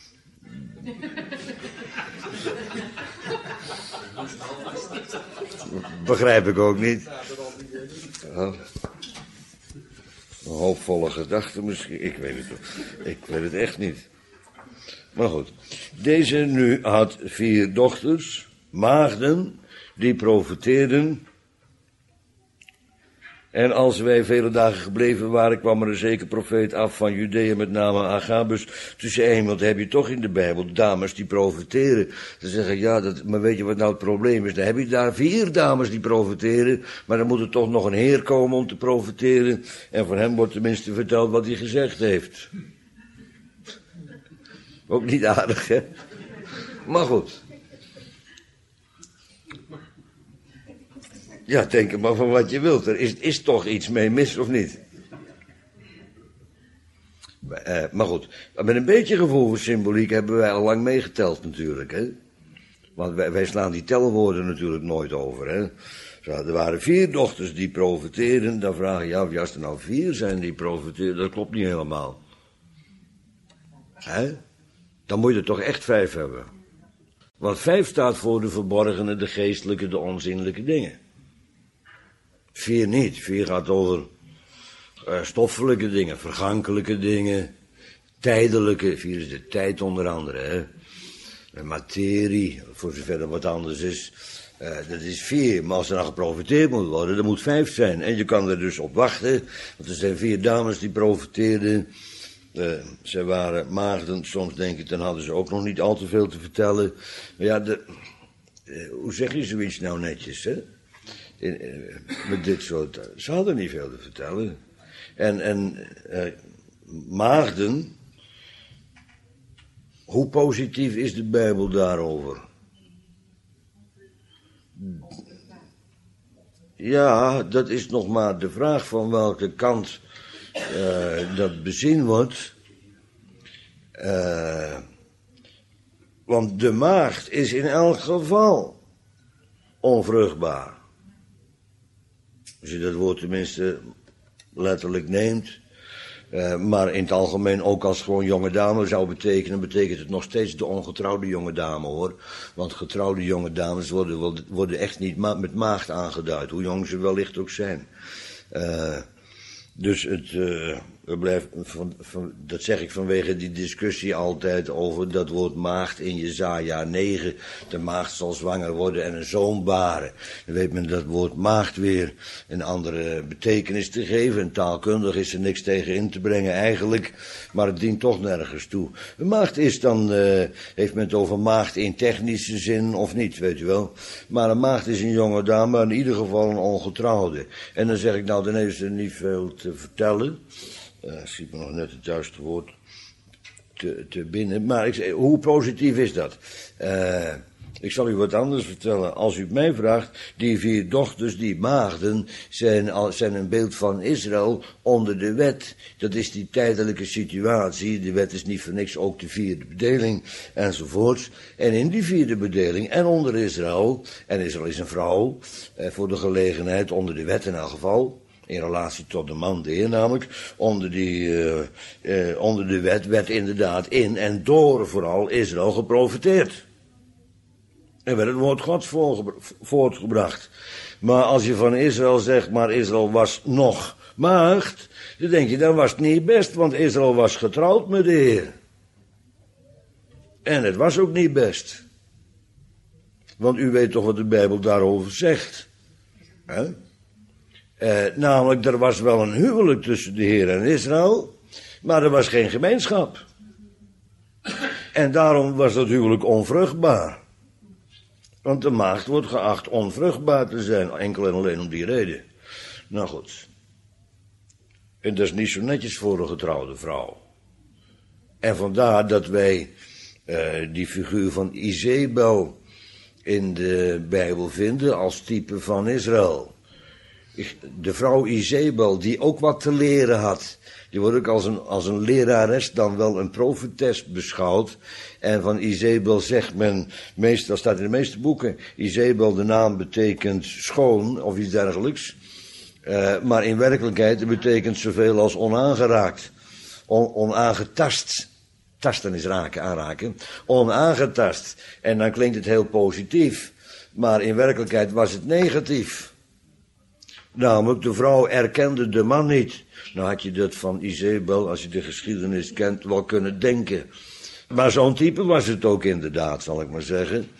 Begrijp ik ook niet. Ja. Een hoopvolle gedachte misschien. Ik weet het, ik weet het echt niet. Maar goed. Deze nu had vier dochters, maagden, die profeteerden. En als wij vele dagen gebleven waren, kwam er een zeker profeet af van Judea, met name Agabus. Toen zei hij, want heb je toch in de Bijbel dames die profeteren. Ze zeggen, ja, dat, maar weet je wat nou het probleem is? Dan heb je daar vier dames die profeteren, maar dan moet er toch nog een heer komen om te profeteren. En van hem wordt tenminste verteld wat hij gezegd heeft. Ook niet aardig, hè? Maar goed. Ja, denk er maar van wat je wilt. Er is, is toch iets mee mis, of niet? Uh, maar goed, met een beetje gevoel voor symboliek hebben wij al lang meegeteld natuurlijk, hè. Want wij, wij slaan die telwoorden natuurlijk nooit over, hè. Zo, er waren vier dochters die profeteerden. Dan vraag je je af, ja, als er nou vier zijn die profeteren, dat klopt niet helemaal. Hè? Dan moet je er toch echt vijf hebben. Want vijf staat voor de verborgene, de geestelijke, de onzinnelijke dingen. Vier niet. Vier gaat over uh, stoffelijke dingen, vergankelijke dingen, tijdelijke. Vier is de tijd onder andere, hè. De materie, voor zover er wat anders is. Uh, dat is vier, maar als er dan geprofiteerd moet worden, dan moet vijf zijn. En je kan er dus op wachten, want er zijn vier dames die profeteerden. Uh, ze waren maagden, soms denk ik, dan hadden ze ook nog niet al te veel te vertellen. Maar ja, de, uh, hoe zeg je zoiets nou netjes, hè? In, uh, met dit soort, uh, ze hadden niet veel te vertellen. En, en uh, maagden, hoe positief is de Bijbel daarover? Ja, dat is nog maar de vraag van welke kant uh, dat bezien wordt. Uh, want de maagd is in elk geval onvruchtbaar. Als je dat woord tenminste letterlijk neemt. Uh, maar in het algemeen ook als gewoon jonge dame zou betekenen, betekent het nog steeds de ongetrouwde jonge dame, hoor. Want getrouwde jonge dames worden, worden echt niet ma- met maagd aangeduid, hoe jong ze wellicht ook zijn. Uh, dus het, uh, het blijft, van, van, dat zeg ik vanwege die discussie altijd over dat woord maagd in Jesaja negen. De maagd zal zwanger worden en een zoon baren. Dan weet men dat woord maagd weer een andere betekenis te geven. En taalkundig is er niks tegen in te brengen eigenlijk, maar het dient toch nergens toe. Een maagd is dan, uh, heeft men het over maagd in technische zin of niet, weet u wel. Maar een maagd is een jonge dame, in ieder geval een ongetrouwde. En dan zeg ik, nou, dan heeft ze niet veel te vertellen. Uh, schiet me nog net het juiste woord te, te binnen. Maar ik zeg, hoe positief is dat? Uh, ik zal u wat anders vertellen. Als u het mij vraagt, die vier dochters, die maagden, zijn, zijn een beeld van Israël onder de wet. Dat is die tijdelijke situatie. De wet is niet voor niks, ook de vierde bedeling, enzovoorts. En in die vierde bedeling, en onder Israël, en Israël is een vrouw, uh, voor de gelegenheid, onder de wet in elk geval, in relatie tot de man, de heer namelijk, onder, die, uh, uh, onder de wet werd inderdaad in en door vooral Israël geprofeteerd. En werd het woord Gods voortgebracht. Maar als je van Israël zegt, maar Israël was nog maagd, dan denk je, dan was het niet best, want Israël was getrouwd met de Heer. En het was ook niet best. Want u weet toch wat de Bijbel daarover zegt. Hè? Uh, namelijk, er was wel een huwelijk tussen de Heer en Israël, maar er was geen gemeenschap. En daarom was dat huwelijk onvruchtbaar. Want de maagd wordt geacht onvruchtbaar te zijn, enkel en alleen om die reden. Nou goed. En dat is niet zo netjes voor een getrouwde vrouw. En vandaar dat wij uh, die figuur van Izebel in de Bijbel vinden als type van Israël. De vrouw Izebel, die ook wat te leren had, die wordt ook als een, als een lerares dan wel een profetes beschouwd. En van Izebel zegt men, meestal staat in de meeste boeken, Izebel, de naam betekent schoon of iets dergelijks. Uh, maar in werkelijkheid betekent zoveel als onaangeraakt, on, onaangetast. Tasten is raken, aanraken. Onaangetast. En dan klinkt het heel positief. Maar in werkelijkheid was het negatief. Namelijk, de vrouw erkende de man niet. Nou had je dat van Izebel, als je de geschiedenis kent, wel kunnen denken. Maar zo'n type was het ook inderdaad, zal ik maar zeggen.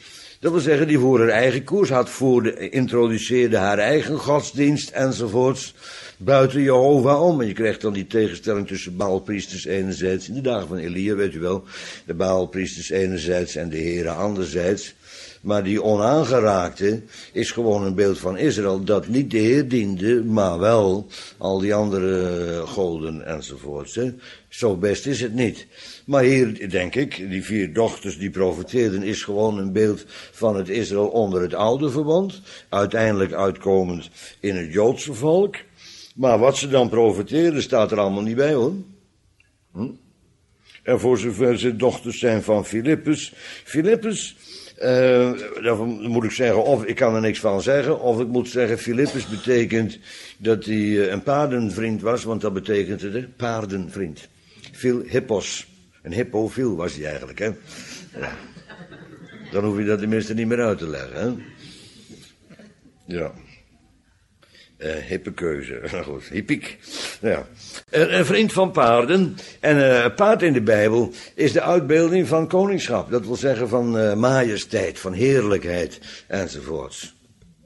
Dat wil zeggen, die voerde haar eigen koers, had voerde, introduceerde haar eigen godsdienst enzovoorts, buiten Jehovah om. En je krijgt dan die tegenstelling tussen Baalpriesters enerzijds, in de dagen van Elia, weet u wel, de Baalpriesters enerzijds en de heren anderzijds. Maar die onaangeraakte is gewoon een beeld van Israël dat niet de Heer diende, maar wel al die andere goden enzovoorts. Hè. Zo best is het niet. Maar hier, denk ik, die vier dochters die profeteerden is gewoon een beeld van het Israël onder het oude verbond. Uiteindelijk uitkomend in het Joodse volk. Maar wat ze dan profeteerden staat er allemaal niet bij, hoor. Hm? En voor zover ze dochters zijn van Filippus. Filippus... Uh, daarvan moet ik zeggen, of ik kan er niks van zeggen, of ik moet zeggen, Filippus betekent dat hij uh, een paardenvriend was, want dat betekent het, hè? Paardenvriend. Phil hippos. Een hippofiel was hij eigenlijk, hè. Ja. Dan hoef je dat tenminste niet meer uit te leggen, hè. Ja. Uh, hippe keuze. Goed, hippiek. Ja. Een, een vriend van paarden. En uh, een paard in de Bijbel is de uitbeelding van koningschap. Dat wil zeggen van uh, majesteit, van heerlijkheid enzovoorts.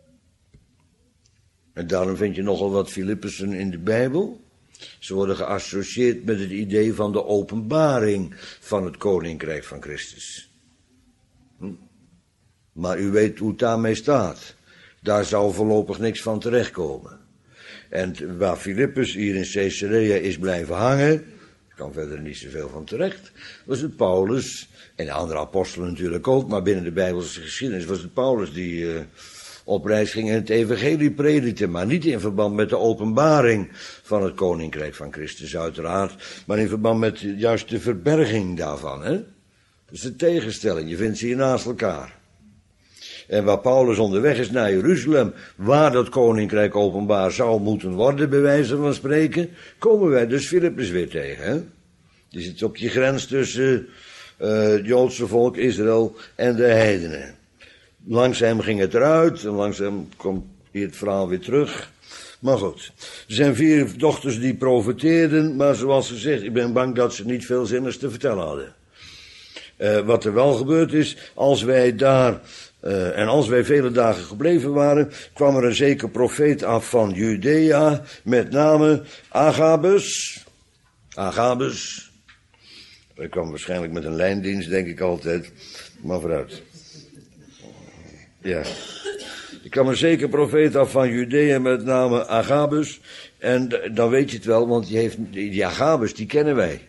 En daarom vind je nogal wat Filippussen in de Bijbel. Ze worden geassocieerd met het idee van de openbaring van het koninkrijk van Christus. Hm? Maar u weet hoe het daarmee staat. Daar zou voorlopig niks van terechtkomen. En waar Filippus hier in Caesarea is blijven hangen, er kan verder niet zoveel van terecht, was het Paulus, en de andere apostelen natuurlijk ook, maar binnen de Bijbelse geschiedenis was het Paulus die uh, op reis ging en het evangelie predikte, maar niet in verband met de openbaring van het koninkrijk van Christus uiteraard, maar in verband met juist de verberging daarvan. Hè? Dus de tegenstelling, je vindt ze hier naast elkaar. En waar Paulus onderweg is naar Jeruzalem, waar dat koninkrijk openbaar zou moeten worden, bij wijze van spreken, komen wij dus Filippus weer tegen. Hè? Die zit op die grens tussen uh, het Joodse volk Israël en de heidenen. Langzaam ging het eruit en langzaam komt hier het verhaal weer terug. Maar goed, er zijn vier dochters die profeteerden, maar zoals gezegd, ik ben bang dat ze niet veel zinnigs te vertellen hadden. Uh, wat er wel gebeurd is, als wij daar... Uh, en als wij vele dagen gebleven waren, kwam er een zeker profeet af van Judea, met name Agabus. Agabus. Hij kwam waarschijnlijk met een lijndienst, denk ik altijd, maar vooruit. Ja. Er kwam een zeker profeet af van Judea, met name Agabus. En dan weet je het wel, want die, heeft, die Agabus, die kennen wij.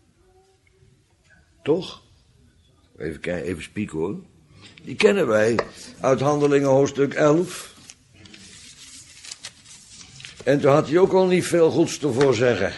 Toch? Even kijken, even spieken hoor. Die kennen wij uit Handelingen hoofdstuk elf. En toen had hij ook al niet veel goeds te voorzeggen.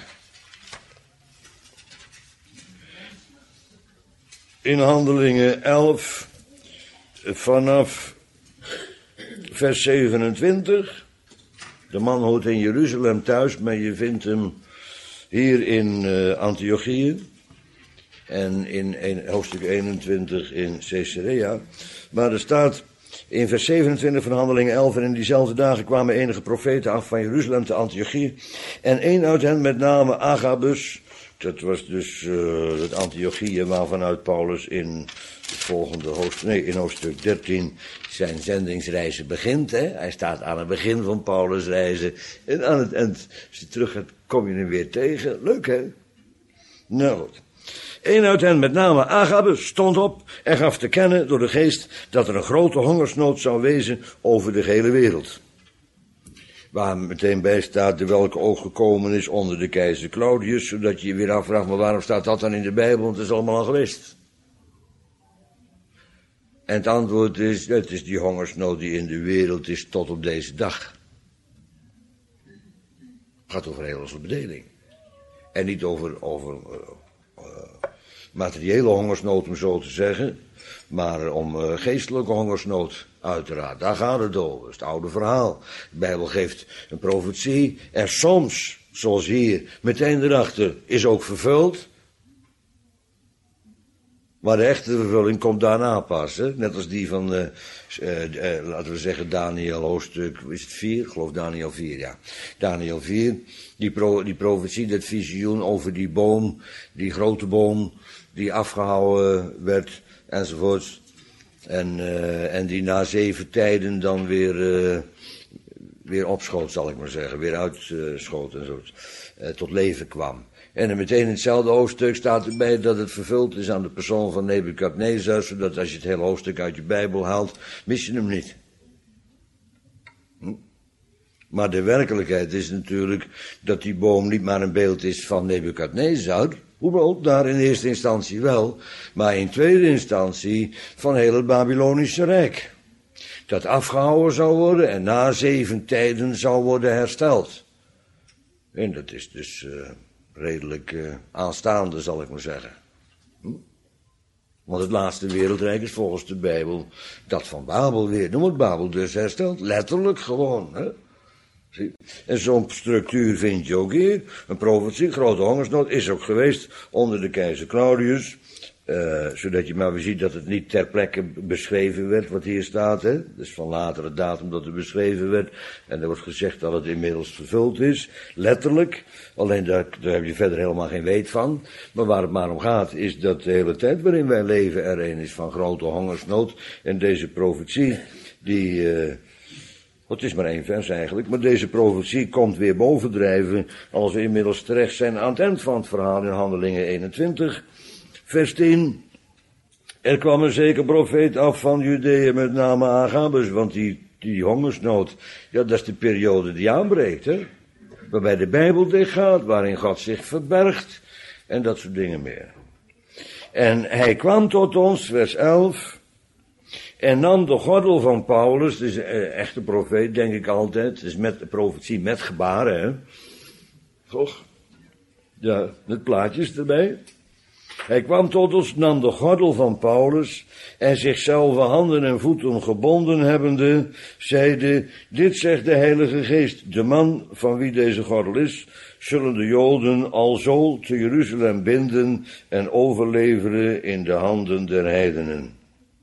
In Handelingen elf, vanaf vers zevenentwintig. De man hoort in Jeruzalem thuis, maar je vindt hem hier in uh, Antiochië. En in een, hoofdstuk eenentwintig in Caesarea. Maar er staat in vers zevenentwintig van Handelingen elf... en in diezelfde dagen kwamen enige profeten af van Jeruzalem te Antiochië. En één uit hen met name Agabus. Dat was dus uh, het Antiochië waarvanuit Paulus in het volgende hoofdstuk... nee, in hoofdstuk dertien zijn zendingsreizen begint. Hè? Hij staat aan het begin van Paulus' reizen. En aan het eind, als je terug gaat, kom je hem weer tegen. Leuk, hè? Nou goed. Een uit hen, met name Agabus, stond op en gaf te kennen door de geest dat er een grote hongersnood zou wezen over de hele wereld. Waar meteen bij staat de welke ook gekomen is onder de keizer Claudius, zodat je je weer afvraagt, maar waarom staat dat dan in de Bijbel, want het is allemaal al geweest. En het antwoord is, het is die hongersnood die in de wereld is tot op deze dag. Het gaat over heel onze bedeling. En niet over... over uh, uh, materiële hongersnood, om zo te zeggen, maar om uh, geestelijke hongersnood, uiteraard. Daar gaat het over, dat is het oude verhaal. De Bijbel geeft een profetie en soms, zoals hier, meteen erachter, is ook vervuld. Maar de echte vervulling komt daarna pas, hè? Net als die van, uh, uh, uh, laten we zeggen, Daniel hoofdstuk, is het vier? Ik geloof Daniel vier, ja. Daniel vier, die, pro, die profetie, dat visioen over die boom, die grote boom, die afgehouden werd, enzovoorts. En, uh, en die na zeven tijden dan weer, uh, weer opschoot, zal ik maar zeggen. Weer uitschoot en zo. Uh, tot leven kwam. En er meteen in hetzelfde hoofdstuk staat erbij dat het vervuld is aan de persoon van Nebukadnezar, zodat als je het hele hoofdstuk uit je Bijbel haalt, mis je hem niet. Hm? Maar de werkelijkheid is natuurlijk dat die boom niet maar een beeld is van Nebukadnezar, hoewel daar in eerste instantie wel, maar in tweede instantie van heel het Babylonische Rijk. Dat afgehouden zou worden en na zeven tijden zou worden hersteld. En dat is dus uh, redelijk uh, aanstaande, zal ik maar zeggen. Hm? Want het laatste wereldrijk is volgens de Bijbel dat van Babel weer. Dan wordt Babel dus hersteld, letterlijk gewoon. Hè? Zie? En zo'n structuur vind je ook hier. Een profetie, grote hongersnood, is ook geweest onder de keizer Claudius. Uh, zodat je maar weer ziet dat het niet ter plekke beschreven werd wat hier staat. Hè? Dus van latere datum dat het beschreven werd. En er wordt gezegd dat het inmiddels vervuld is. Letterlijk. Alleen daar, daar heb je verder helemaal geen weet van. Maar waar het maar om gaat is dat de hele tijd waarin wij leven er een is van grote hongersnood. En deze profetie die... Uh, Het is maar één vers eigenlijk, maar deze profetie komt weer bovendrijven als we inmiddels terecht zijn aan het eind van het verhaal in Handelingen eenentwintig, vers tien. Er kwam een zeker profeet af van Judea met name Agabus, want die, die hongersnood, ja, dat is de periode die aanbreekt, hè. Waarbij de Bijbel dichtgaat, waarin God zich verbergt en dat soort dingen meer. En hij kwam tot ons, vers elf... En nam de gordel van Paulus, dus een echte profeet, denk ik altijd. Dus met de profetie met gebaren, hè. Toch? Ja, met plaatjes erbij. Hij kwam tot ons, nam de gordel van Paulus en zichzelf handen en voeten gebonden hebbende, zeide, dit zegt de Heilige Geest, de man van wie deze gordel is, zullen de Joden alzo te Jeruzalem binden en overleveren in de handen der heidenen.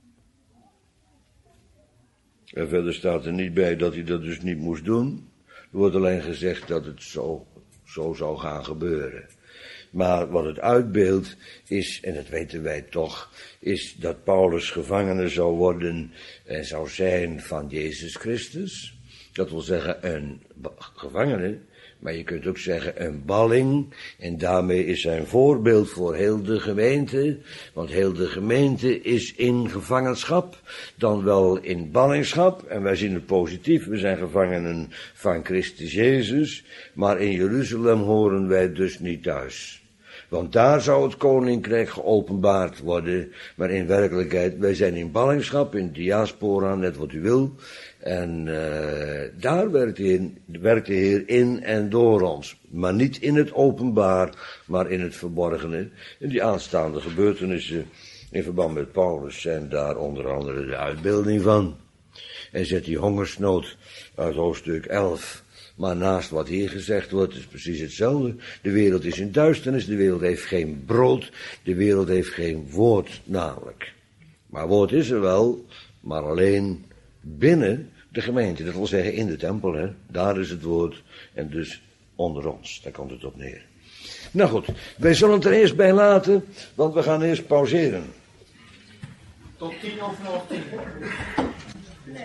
En verder staat er niet bij dat hij dat dus niet moest doen. Er wordt alleen gezegd dat het zo, zo zou gaan gebeuren. Maar wat het uitbeeldt is, en dat weten wij toch, is dat Paulus gevangene zou worden en zou zijn van Jezus Christus. Dat wil zeggen een gevangene, maar je kunt ook zeggen een balling. En daarmee is hij een voorbeeld voor heel de gemeente. Want heel de gemeente is in gevangenschap, dan wel in ballingschap. En wij zien het positief, we zijn gevangenen van Christus Jezus. Maar in Jeruzalem horen wij dus niet thuis. Want daar zou het koninkrijk geopenbaard worden. Maar in werkelijkheid, wij zijn in ballingschap, in diaspora, net wat u wil. En uh, daar werkt de, Heer, werkt de Heer in en door ons. Maar niet in het openbaar, maar in het verborgene. En die aanstaande gebeurtenissen in verband met Paulus zijn daar onder andere de uitbeelding van. En zet die hongersnood uit hoofdstuk elf. Maar naast wat hier gezegd wordt, is precies hetzelfde. De wereld is in duisternis, de wereld heeft geen brood, de wereld heeft geen woord namelijk. Maar woord is er wel, maar alleen binnen de gemeente. Dat wil zeggen in de tempel, hè. Daar is het woord en dus onder ons. Daar komt het op neer. Nou goed, wij zullen het er eerst bij laten, want we gaan eerst pauzeren. Tot tien of nog tien? Nee,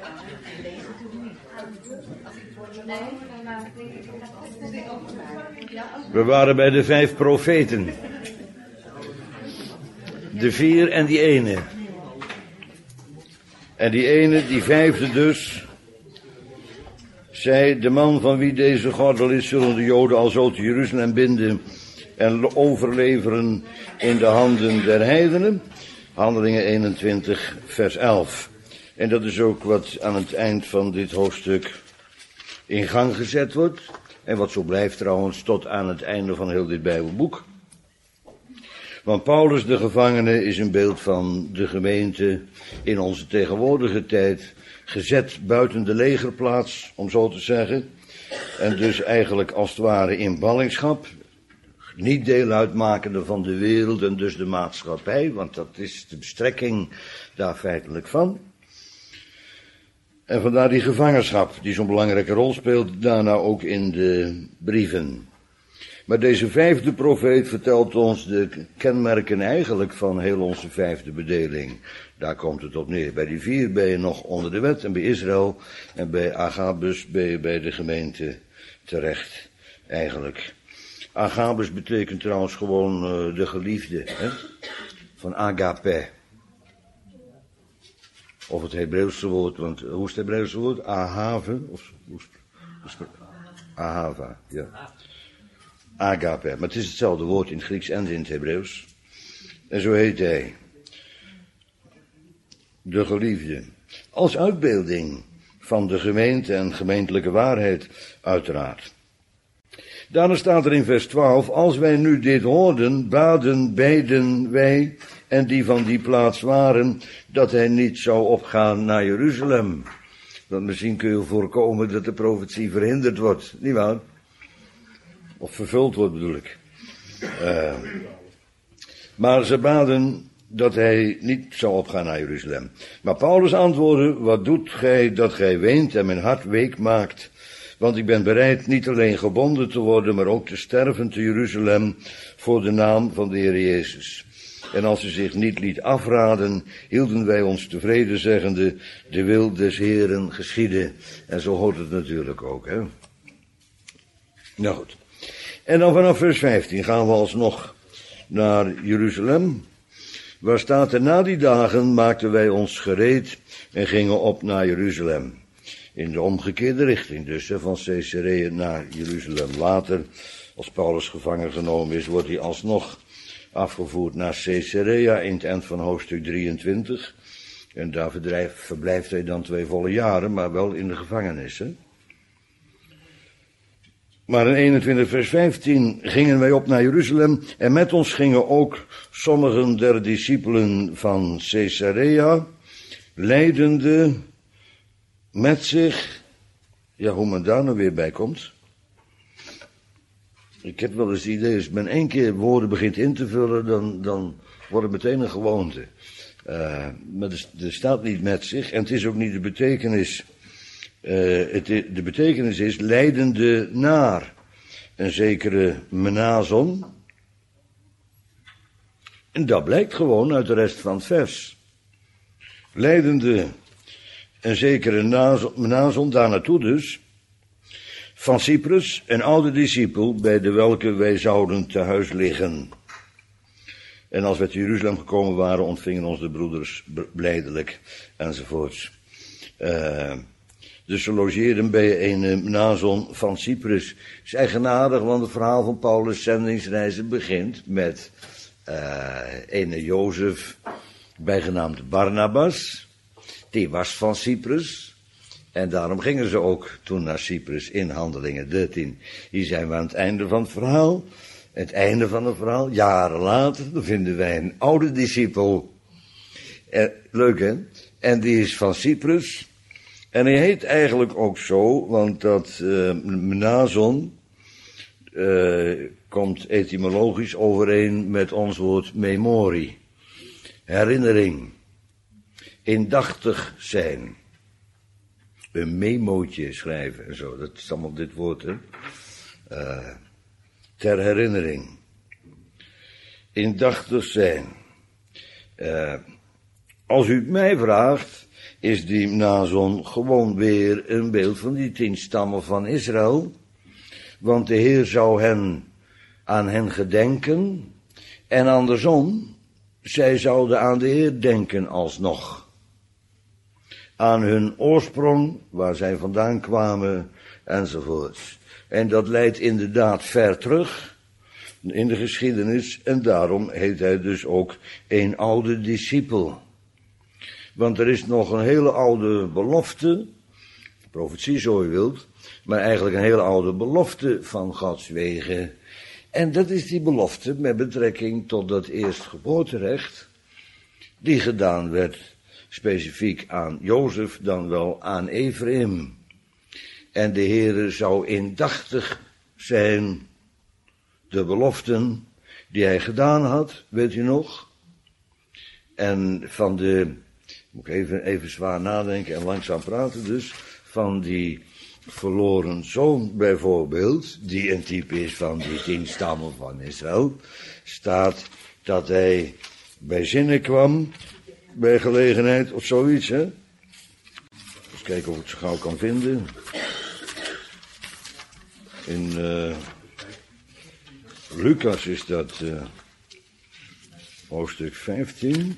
We waren bij de vijf profeten. De vier en die ene. En die ene, die vijfde dus, zei, de man van wie deze gordel is, zullen de Joden alzo te Jeruzalem binden en overleveren in de handen der heidenen. Handelingen eenentwintig, vers elf. En dat is ook wat aan het eind van dit hoofdstuk in gang gezet wordt. En wat zo blijft trouwens tot aan het einde van heel dit Bijbelboek. Want Paulus de gevangene is een beeld van de gemeente in onze tegenwoordige tijd, gezet buiten de legerplaats, om zo te zeggen. En dus eigenlijk als het ware in ballingschap, niet deel uitmakende van de wereld en dus de maatschappij, want dat is de bestrekking daar feitelijk van. En vandaar die gevangenschap, die zo'n belangrijke rol speelt, daarna ook in de brieven. Maar deze vijfde profeet vertelt ons de kenmerken eigenlijk van heel onze vijfde bedeling. Daar komt het op neer. Bij die vier ben je nog onder de wet en bij Israël. En bij Agabus ben je bij de gemeente terecht, eigenlijk. Agabus betekent trouwens gewoon uh, de geliefde, hè? Van agape. Of het Hebreeuwse woord, want hoe is het Hebreeuwse woord? Ahave? Of hoe is het? Ahava, ja. Agape, maar het is hetzelfde woord in het Grieks en in het Hebreeuws. En zo heet hij. De geliefde. Als uitbeelding van de gemeente en gemeentelijke waarheid, uiteraard. Daarna staat er in vers twaalf, als wij nu dit hoorden, baden beiden wij en die van die plaats waren, dat hij niet zou opgaan naar Jeruzalem. Want misschien kun je voorkomen dat de profetie verhinderd wordt, nietwaar? Of vervuld wordt, bedoel ik. Uh, maar ze baden dat hij niet zou opgaan naar Jeruzalem. Maar Paulus antwoordde, wat doet gij dat gij weent en mijn hart week maakt? Want ik ben bereid niet alleen gebonden te worden, maar ook te sterven te Jeruzalem voor de naam van de Heer Jezus. En als hij zich niet liet afraden, hielden wij ons tevreden zeggende, de wil des Heeren geschieden. En zo hoort het natuurlijk ook, hè. Nou goed. En dan vanaf vers vijftien gaan we alsnog naar Jeruzalem. Waar staat er, na die dagen maakten wij ons gereed en gingen op naar Jeruzalem. In de omgekeerde richting dus, hè, van Caesarea naar Jeruzalem. Later, als Paulus gevangen genomen is, wordt hij alsnog afgevoerd naar Caesarea in het eind van hoofdstuk drieëntwintig. En daar verdrijf, verblijft hij dan twee volle jaren, maar wel in de gevangenis, hè. Maar in eenentwintig vers vijftien gingen wij op naar Jeruzalem en met ons gingen ook sommigen der discipelen van Caesarea, leidende met zich, ja, hoe men daar nou weer bij komt. Ik heb wel eens het idee, als men één keer woorden begint in te vullen, dan, dan wordt het meteen een gewoonte. Uh, maar er, er staat niet met zich en het is ook niet de betekenis. Uh, het, de betekenis is leidende naar een zekere Menazon. En dat blijkt gewoon uit de rest van het vers. Leidende een zekere Menazon, daar naartoe dus, van Cyprus, een oude discipel, bij de welke wij zouden te huis liggen. En als wij te Jeruzalem gekomen waren, ontvingen ons de broeders blijdelijk, enzovoorts. Uh, dus ze logeerden bij een Menazon van Cyprus. Is eigenaardig, want het verhaal van Paulus' zendingsreizen begint met uh, ene Jozef, bijgenaamd Barnabas. Die was van Cyprus. En daarom gingen ze ook toen naar Cyprus in Handelingen dertien. Hier zijn we aan het einde van het verhaal. Het einde van het verhaal, jaren later, dan vinden wij een oude discipel. Eh, leuk hè? En die is van Cyprus. En hij heet eigenlijk ook zo, want dat uh, Menazon uh, komt etymologisch overeen met ons woord memorie. Herinnering. Indachtig zijn. Een memootje schrijven en zo, dat is allemaal dit woord, hè. Uh, ter herinnering. Indachtig zijn. Uh, als u het mij vraagt, is die Menazon gewoon weer een beeld van die tien stammen van Israël. Want de Heer zou hen aan hen gedenken en andersom, zij zouden aan de Heer denken alsnog. Aan hun oorsprong, waar zij vandaan kwamen, enzovoorts. En dat leidt inderdaad ver terug in de geschiedenis, en daarom heet hij dus ook een oude discipel. Want er is nog een hele oude belofte, profetie zo je wilt, maar eigenlijk een hele oude belofte van Gods wegen. En dat is die belofte met betrekking tot dat eerstgeboorterecht, die gedaan werd specifiek aan Jozef, dan wel aan Ephraim. En de Heere zou indachtig zijn, de beloften die hij gedaan had, weet u nog? En van de, moet ik even, even zwaar nadenken en langzaam praten dus, van die verloren zoon bijvoorbeeld, die een type is van die tien stammen van Israël, staat dat hij bij zinnen kwam, bij gelegenheid of zoiets, hè. Eens kijken of ik het zo gauw kan vinden. In uh, Lucas is dat uh, hoofdstuk vijftien.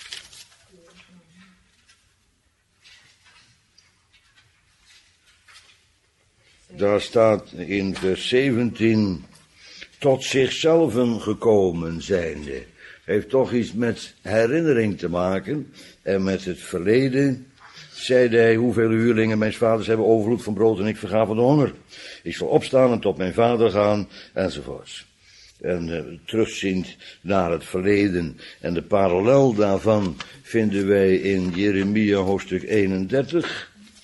Daar staat in vers zeventien, tot zichzelf gekomen zijnde. Heeft toch iets met herinnering te maken en met het verleden. Zeide hij, hoeveel huurlingen mijn vaders hebben overvloed van brood en ik verga van de honger. Ik zal opstaan en tot mijn vader gaan, enzovoorts. En uh, terugziend naar het verleden en de parallel daarvan vinden wij in Jeremia hoofdstuk eenendertig.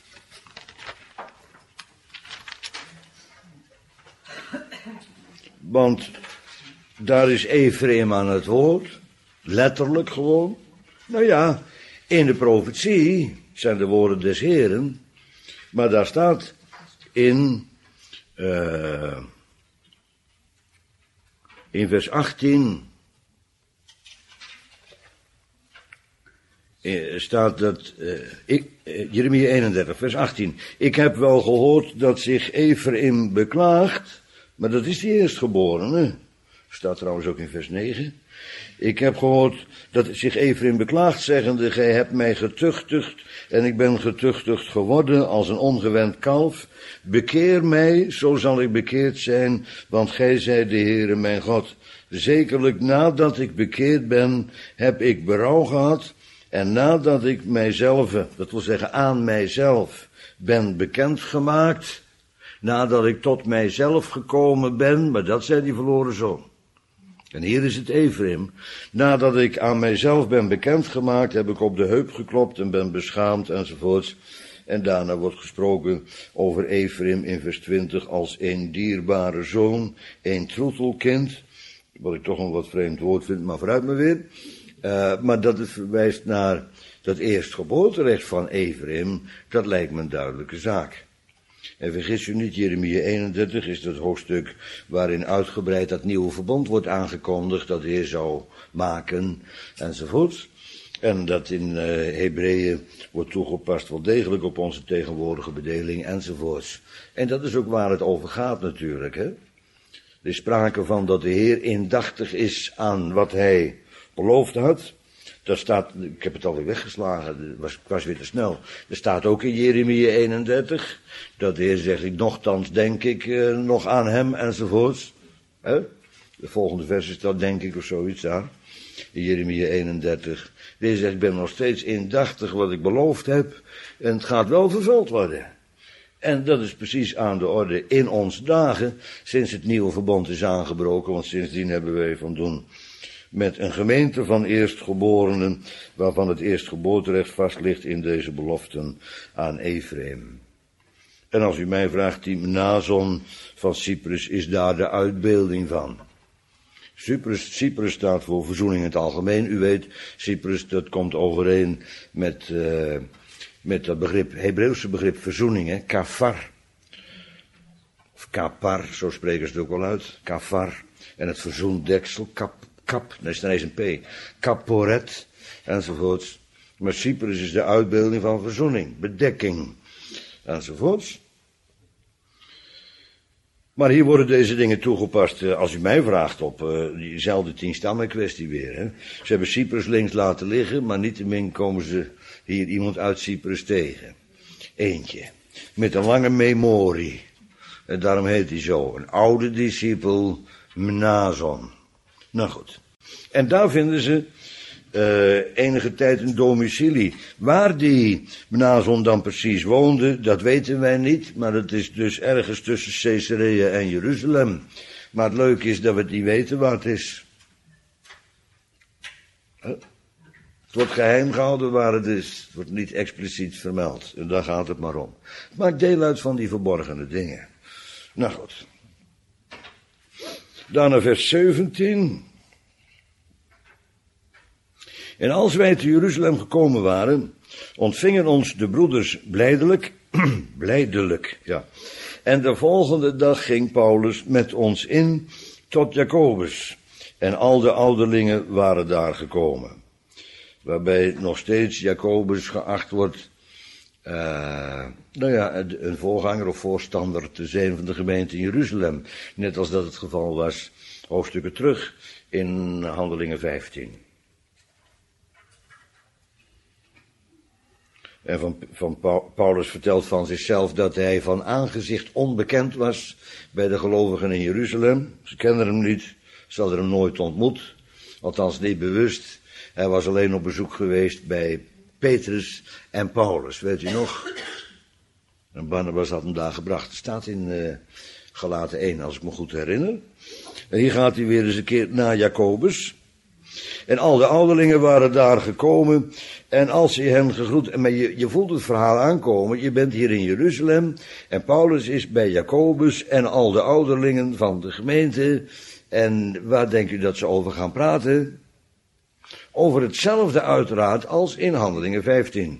Want daar is Ephraim aan het woord, letterlijk gewoon. Nou ja, in de profetie zijn de woorden des Heren, maar daar staat in, uh, in vers achttien, uh, staat dat, uh, ik, uh, Jeremia eenendertig, vers achttien, ik heb wel gehoord dat zich Ephraim beklaagt, maar dat is die eerstgeborene. Staat trouwens ook in vers negen. Ik heb gehoord dat zich Ephraim beklaagt, zeggende, gij hebt mij getuchtigd, en ik ben getuchtigd geworden als een ongewend kalf. Bekeer mij, zo zal ik bekeerd zijn, want gij zijt de Heere mijn God. Zekerlijk nadat ik bekeerd ben, heb ik berouw gehad, en nadat ik mijzelf, dat wil zeggen aan mijzelf, ben bekendgemaakt, nadat ik tot mijzelf gekomen ben, maar dat zei die verloren zoon. En hier is het Ephraim. Nadat ik aan mijzelf ben bekendgemaakt, heb ik op de heup geklopt en ben beschaamd enzovoorts. En daarna wordt gesproken over Ephraim in vers twintig als een dierbare zoon, een troetelkind. Wat ik toch een wat vreemd woord vind, maar vooruit me weer. Uh, maar dat het verwijst naar dat eerstgeboorterecht van Ephraim, dat lijkt me een duidelijke zaak. En vergis u niet, Jeremia eenendertig is dat hoofdstuk waarin uitgebreid dat nieuwe verbond wordt aangekondigd, dat de Heer zou maken, enzovoort. En dat in uh, Hebreeën wordt toegepast wel degelijk op onze tegenwoordige bedeling, enzovoorts. En dat is ook waar het over gaat natuurlijk, hè. Er is sprake van dat de Heer indachtig is aan wat hij beloofd had. Daar staat, ik heb het alweer weggeslagen, het was, ik was weer te snel. Er staat ook in Jeremia eenendertig, dat de Heer zegt, ik nochtans denk ik uh, nog aan hem, enzovoorts. He? De volgende vers is dat, denk ik, of zoiets daar. In Jeremia eenendertig. De Heer zegt, ik ben nog steeds indachtig wat ik beloofd heb, en het gaat wel vervuld worden. En dat is precies aan de orde in onze dagen, sinds het nieuwe verbond is aangebroken, want sindsdien hebben wij van doen met een gemeente van eerstgeborenen, waarvan het eerstgeboorterecht vast ligt in deze beloften aan Ephraim. En als u mij vraagt, die Mnason van Cyprus is daar de uitbeelding van. Cyprus, Cyprus staat voor verzoening in het algemeen. U weet, Cyprus, dat komt overeen met, uh, met dat begrip, Hebreeuwse begrip verzoening, hè, kafar. Of kapar, zo spreken ze het ook wel uit, kafar. En het verzoendeksel, kap. Kap, dat is dan eens een P, kaporet, enzovoorts. Maar Cyprus is de uitbeelding van verzoening, bedekking, enzovoorts. Maar hier worden deze dingen toegepast, als u mij vraagt, op uh, diezelfde tien stammen kwestie weer. Hè. Ze hebben Cyprus links laten liggen, maar niettemin komen ze hier iemand uit Cyprus tegen. Eentje, met een lange memorie. En daarom heet hij zo, een oude discipel, Mnason. Nou goed. En daar vinden ze uh, enige tijd een domicilie. Waar die Mnason dan precies woonde, dat weten wij niet. Maar het is dus ergens tussen Caesarea en Jeruzalem. Maar het leuke is dat we het niet weten waar het is. Huh? Het wordt geheim gehouden waar het is. Het wordt niet expliciet vermeld. En daar gaat het maar om. Het maakt deel uit van die verborgene dingen. Nou goed. Dan naar vers zeventien. En als wij te Jeruzalem gekomen waren, ontvingen ons de broeders blijdelijk, Blijdelijk, ja. En de volgende dag ging Paulus met ons in tot Jacobus. En al de ouderlingen waren daar gekomen. Waarbij nog steeds Jacobus geacht wordt, uh, nou ja, een voorganger of voorstander te zijn van de gemeente in Jeruzalem. Net als dat het geval was hoofdstukken terug in Handelingen vijftien. En van, van Paulus vertelt van zichzelf dat hij van aangezicht onbekend was bij de gelovigen in Jeruzalem. Ze kenden hem niet, ze hadden hem nooit ontmoet, althans niet bewust. Hij was alleen op bezoek geweest bij Petrus en Paulus, weet u nog? En Barnabas had hem daar gebracht. Het staat in uh, Galaten één, als ik me goed herinner. En hier gaat hij weer eens een keer naar Jacobus. En al de ouderlingen waren daar gekomen. En als hij hen gegroet, maar je, je voelt het verhaal aankomen. Je bent hier in Jeruzalem. En Paulus is bij Jacobus en al de ouderlingen van de gemeente. En waar denkt u dat ze over gaan praten? Over hetzelfde uiteraard als in Handelingen vijftien.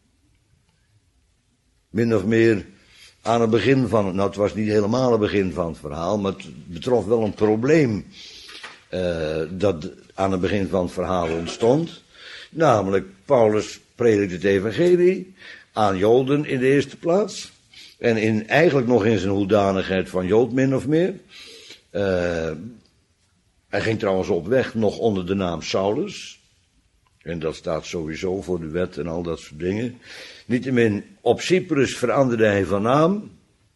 Min of meer aan het begin van het, nou het was niet helemaal het begin van het verhaal, maar het betrof wel een probleem uh, dat aan het begin van het verhaal ontstond. Namelijk, Paulus predikt het evangelie aan Joden in de eerste plaats. En in, eigenlijk nog in zijn hoedanigheid van Jood min of meer. Uh, hij ging trouwens op weg nog onder de naam Saulus. En dat staat sowieso voor de wet en al dat soort dingen. Niettemin, op Cyprus veranderde hij van naam.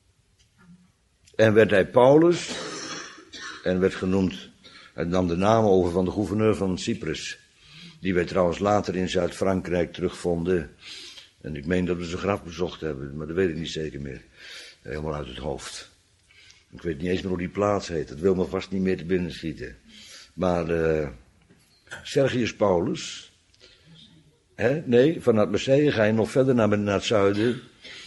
En werd hij Paulus. En werd genoemd, hij nam de naam over van de gouverneur van Cyprus. Die wij trouwens later in Zuid-Frankrijk terugvonden. En ik meen dat we zijn graf bezocht hebben, maar dat weet ik niet zeker meer. Helemaal uit het hoofd. Ik weet niet eens meer hoe die plaats heet, dat wil me vast niet meer te binnen schieten. Maar uh, Sergius Paulus, hè? Nee, vanuit Marseille ga je nog verder naar, naar het zuiden.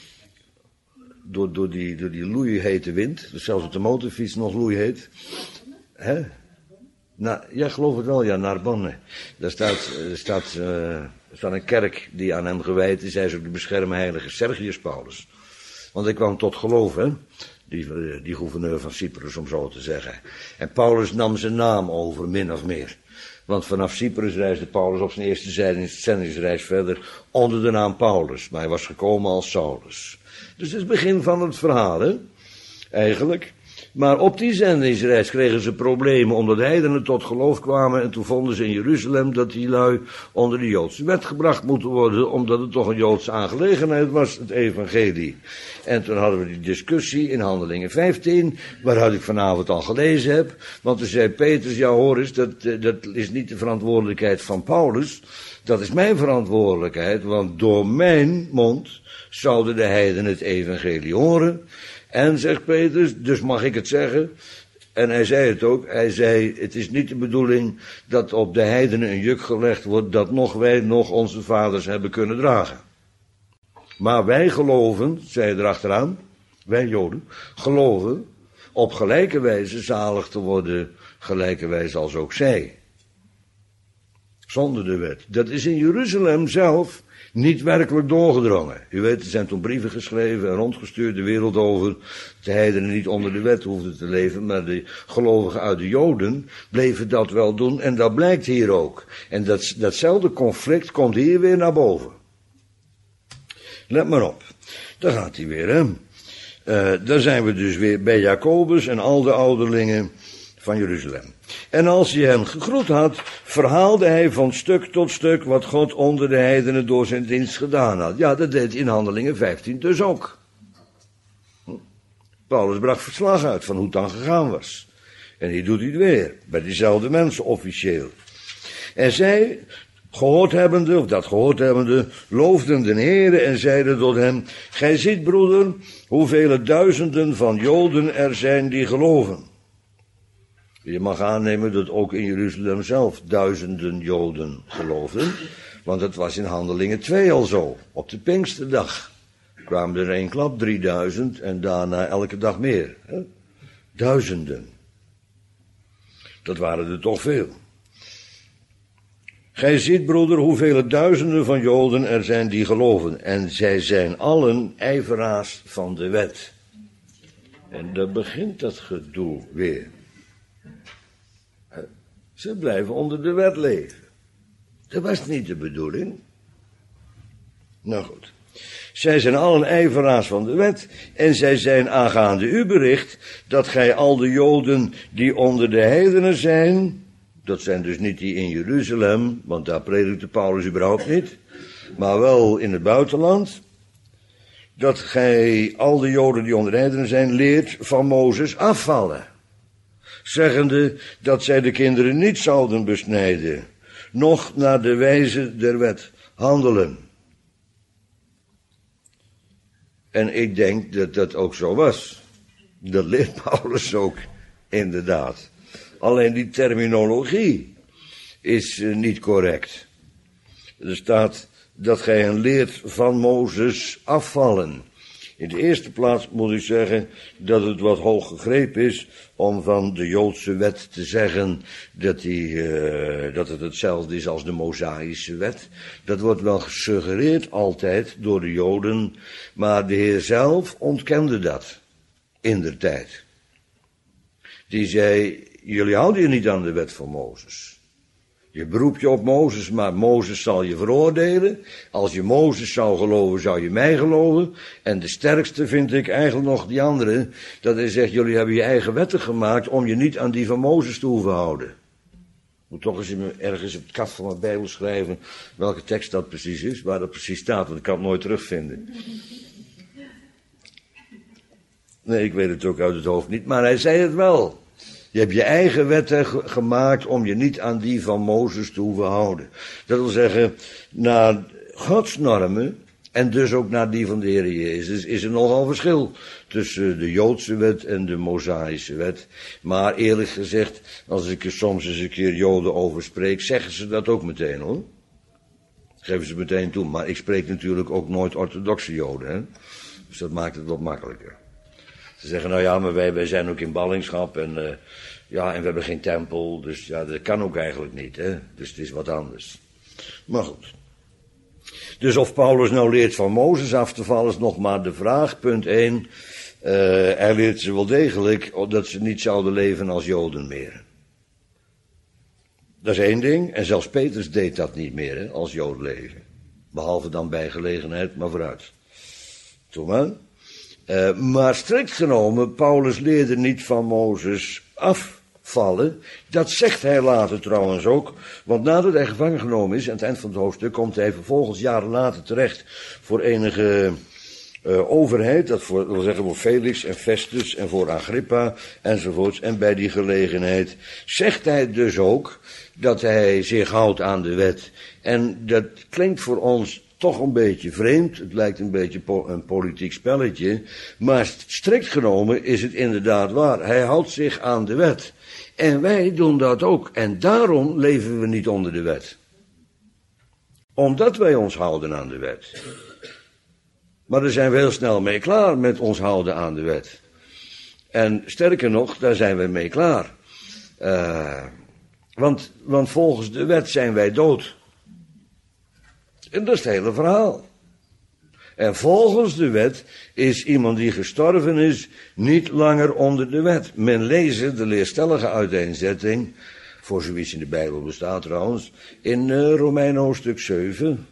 Door, door die, door die loeihete wind, dus zelfs op de motorfiets nog loeiheet. Hè? Nou, ja, geloof het wel, ja, Narbonne. Daar staat, er staat, uh, er staat een kerk die aan hem gewijd is. Hij is ook de beschermheilige Sergius Paulus. Want hij kwam tot geloof, hè. Die, die gouverneur van Cyprus, om zo te zeggen. En Paulus nam zijn naam over, min of meer. Want vanaf Cyprus reisde Paulus op zijn eerste zendingsreis verder onder de naam Paulus. Maar hij was gekomen als Saulus. Dus het is het begin van het verhaal, hè. Eigenlijk. Maar op die zendingsreis kregen ze problemen omdat heidenen tot geloof kwamen. En toen vonden ze in Jeruzalem dat die lui onder de Joodse wet gebracht moeten worden. Omdat het toch een Joodse aangelegenheid was, het evangelie. En toen hadden we die discussie in Handelingen vijftien. Waaruit ik vanavond al gelezen heb. Want toen zei Petrus, ja hoor eens, dat, dat is niet de verantwoordelijkheid van Paulus. Dat is mijn verantwoordelijkheid. Want door mijn mond zouden de heidenen het evangelie horen. En, zegt Petrus, dus mag ik het zeggen. En hij zei het ook. Hij zei, het is niet de bedoeling dat op de heidenen een juk gelegd wordt dat nog wij, nog onze vaders hebben kunnen dragen. Maar wij geloven, zei hij erachteraan, wij Joden, geloven op gelijke wijze zalig te worden, gelijke wijze als ook zij. Zonder de wet. Dat is in Jeruzalem zelf niet werkelijk doorgedrongen. U weet, er zijn toen brieven geschreven en rondgestuurd de wereld over. De heidenen niet onder de wet hoefden te leven, maar de gelovigen uit de Joden bleven dat wel doen. En dat blijkt hier ook. En dat, datzelfde conflict komt hier weer naar boven. Let maar op. Daar gaat hij weer, hè. Uh, daar zijn we dus weer bij Jacobus en al de ouderlingen van Jeruzalem. En als hij hen gegroet had, verhaalde hij van stuk tot stuk wat God onder de heidenen door zijn dienst gedaan had. Ja, dat deed hij in Handelingen vijftien dus ook. Paulus bracht verslag uit van hoe het dan gegaan was. En hier doet hij het weer, bij diezelfde mensen officieel. En zij, gehoord hebbende, of dat gehoord hebbende, loofden de Heere en zeiden tot hem, gij ziet, broeder, hoeveel duizenden van Joden er zijn die geloven. Je mag aannemen dat ook in Jeruzalem zelf duizenden Joden geloofden. Want het was in Handelingen twee al zo. Op de Pinksterdag kwamen er één klap, drieduizend, en daarna elke dag meer. Hè? Duizenden. Dat waren er toch veel. Gij ziet, broeder, hoeveel duizenden van Joden er zijn die geloven. En zij zijn allen ijveraars van de wet. En daar begint dat gedoe weer. Ze blijven onder de wet leven. Dat was niet de bedoeling. Nou goed. Zij zijn allen ijveraars van de wet, en zij zijn aangaande u bericht, dat gij al de Joden die onder de heidenen zijn, dat zijn dus niet die in Jeruzalem, want daar predikte Paulus überhaupt niet, maar wel in het buitenland, dat gij al de Joden die onder de heidenen zijn, leert van Mozes afvallen, zeggende dat zij de kinderen niet zouden besnijden, noch naar de wijze der wet handelen. En ik denk dat dat ook zo was. Dat leert Paulus ook, inderdaad. Alleen die terminologie is uh, niet correct. Er staat dat gij hen leert van Mozes afvallen. In de eerste plaats moet ik zeggen dat het wat hoog gegrepen is om van de Joodse wet te zeggen dat, die, uh, dat het hetzelfde is als de Mosaïsche wet. Dat wordt wel gesuggereerd altijd door de Joden, maar de Heer zelf ontkende dat indertijd. Die zei, jullie houden je niet aan de wet van Mozes. Je beroept je op Mozes, maar Mozes zal je veroordelen. Als je Mozes zou geloven, zou je mij geloven. En de sterkste vind ik eigenlijk nog die andere. Dat hij zegt, jullie hebben je eigen wetten gemaakt om je niet aan die van Mozes te hoeven houden. Ik moet toch eens ergens op het kaf van mijn Bijbel schrijven welke tekst dat precies is, waar dat precies staat, want ik kan het nooit terugvinden. Nee, ik weet het ook uit het hoofd niet, maar hij zei het wel. Je hebt je eigen wetten ge- gemaakt om je niet aan die van Mozes te hoeven houden. Dat wil zeggen, naar Gods normen en dus ook naar die van de Heer Jezus is er nogal verschil tussen de Joodse wet en de Mosaïsche wet. Maar eerlijk gezegd, als ik er soms eens een keer Joden over spreek, zeggen ze dat ook meteen hoor. Geven ze meteen toe. Maar ik spreek natuurlijk ook nooit orthodoxe Joden, hè? Dus dat maakt het wat makkelijker. Ze zeggen, nou ja, maar wij, wij zijn ook in ballingschap en, uh, ja, en we hebben geen tempel, dus ja, dat kan ook eigenlijk niet, hè. Dus het is wat anders. Maar goed. Dus of Paulus nou leert van Mozes af te vallen is nog maar de vraag. Punt één, uh, hij leert ze wel degelijk dat ze niet zouden leven als Joden meer. Dat is één ding, en zelfs Petrus deed dat niet meer, hè, als Jood leven. Behalve dan bij gelegenheid, maar vooruit. Toen maar. Uh, maar strikt genomen, Paulus leerde niet van Mozes afvallen. Dat zegt hij later trouwens ook. Want nadat hij gevangen genomen is, aan het eind van het hoofdstuk, komt hij vervolgens jaren later terecht voor enige uh, overheid. Dat voor, wil zeggen voor Felix en Festus en voor Agrippa enzovoorts. En bij die gelegenheid zegt hij dus ook dat hij zich houdt aan de wet. En dat klinkt voor ons toch een beetje vreemd, het lijkt een beetje po- een politiek spelletje, maar strikt genomen is het inderdaad waar. Hij houdt zich aan de wet. En wij doen dat ook. En daarom leven we niet onder de wet. Omdat wij ons houden aan de wet. Maar daar zijn we heel snel mee klaar met ons houden aan de wet. En sterker nog, daar zijn we mee klaar. Uh, want, want volgens de wet zijn wij dood. En dat is het hele verhaal. En volgens de wet is iemand die gestorven is niet langer onder de wet. Men leest de leerstellige uiteenzetting, voor zoiets in de Bijbel bestaat trouwens, in uh, Romeinen hoofdstuk zeven.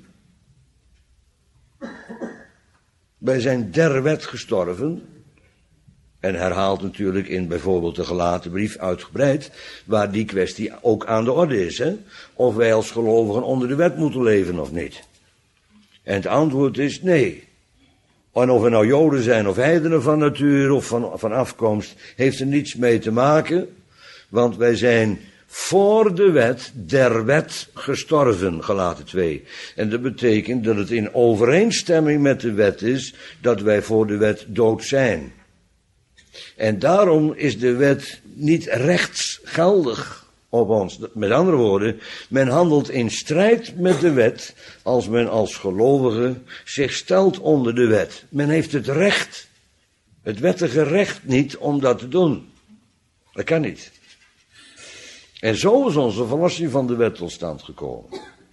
Wij zijn der wet gestorven. En herhaalt natuurlijk in bijvoorbeeld de Galatenbrief uitgebreid, waar die kwestie ook aan de orde is. Hè? Of wij als gelovigen onder de wet moeten leven of niet. En het antwoord is nee. En of we nou Joden zijn of heidenen van natuur of van, van afkomst, heeft er niets mee te maken. Want wij zijn voor de wet, der wet gestorven, Galaten twee. En dat betekent dat het in overeenstemming met de wet is dat wij voor de wet dood zijn. En daarom is de wet niet rechtsgeldig op ons. Met andere woorden, men handelt in strijd met de wet als men als gelovige zich stelt onder de wet. Men heeft het recht, het wettige recht niet om dat te doen. Dat kan niet. En zo is onze verlossing van de wet tot stand gekomen.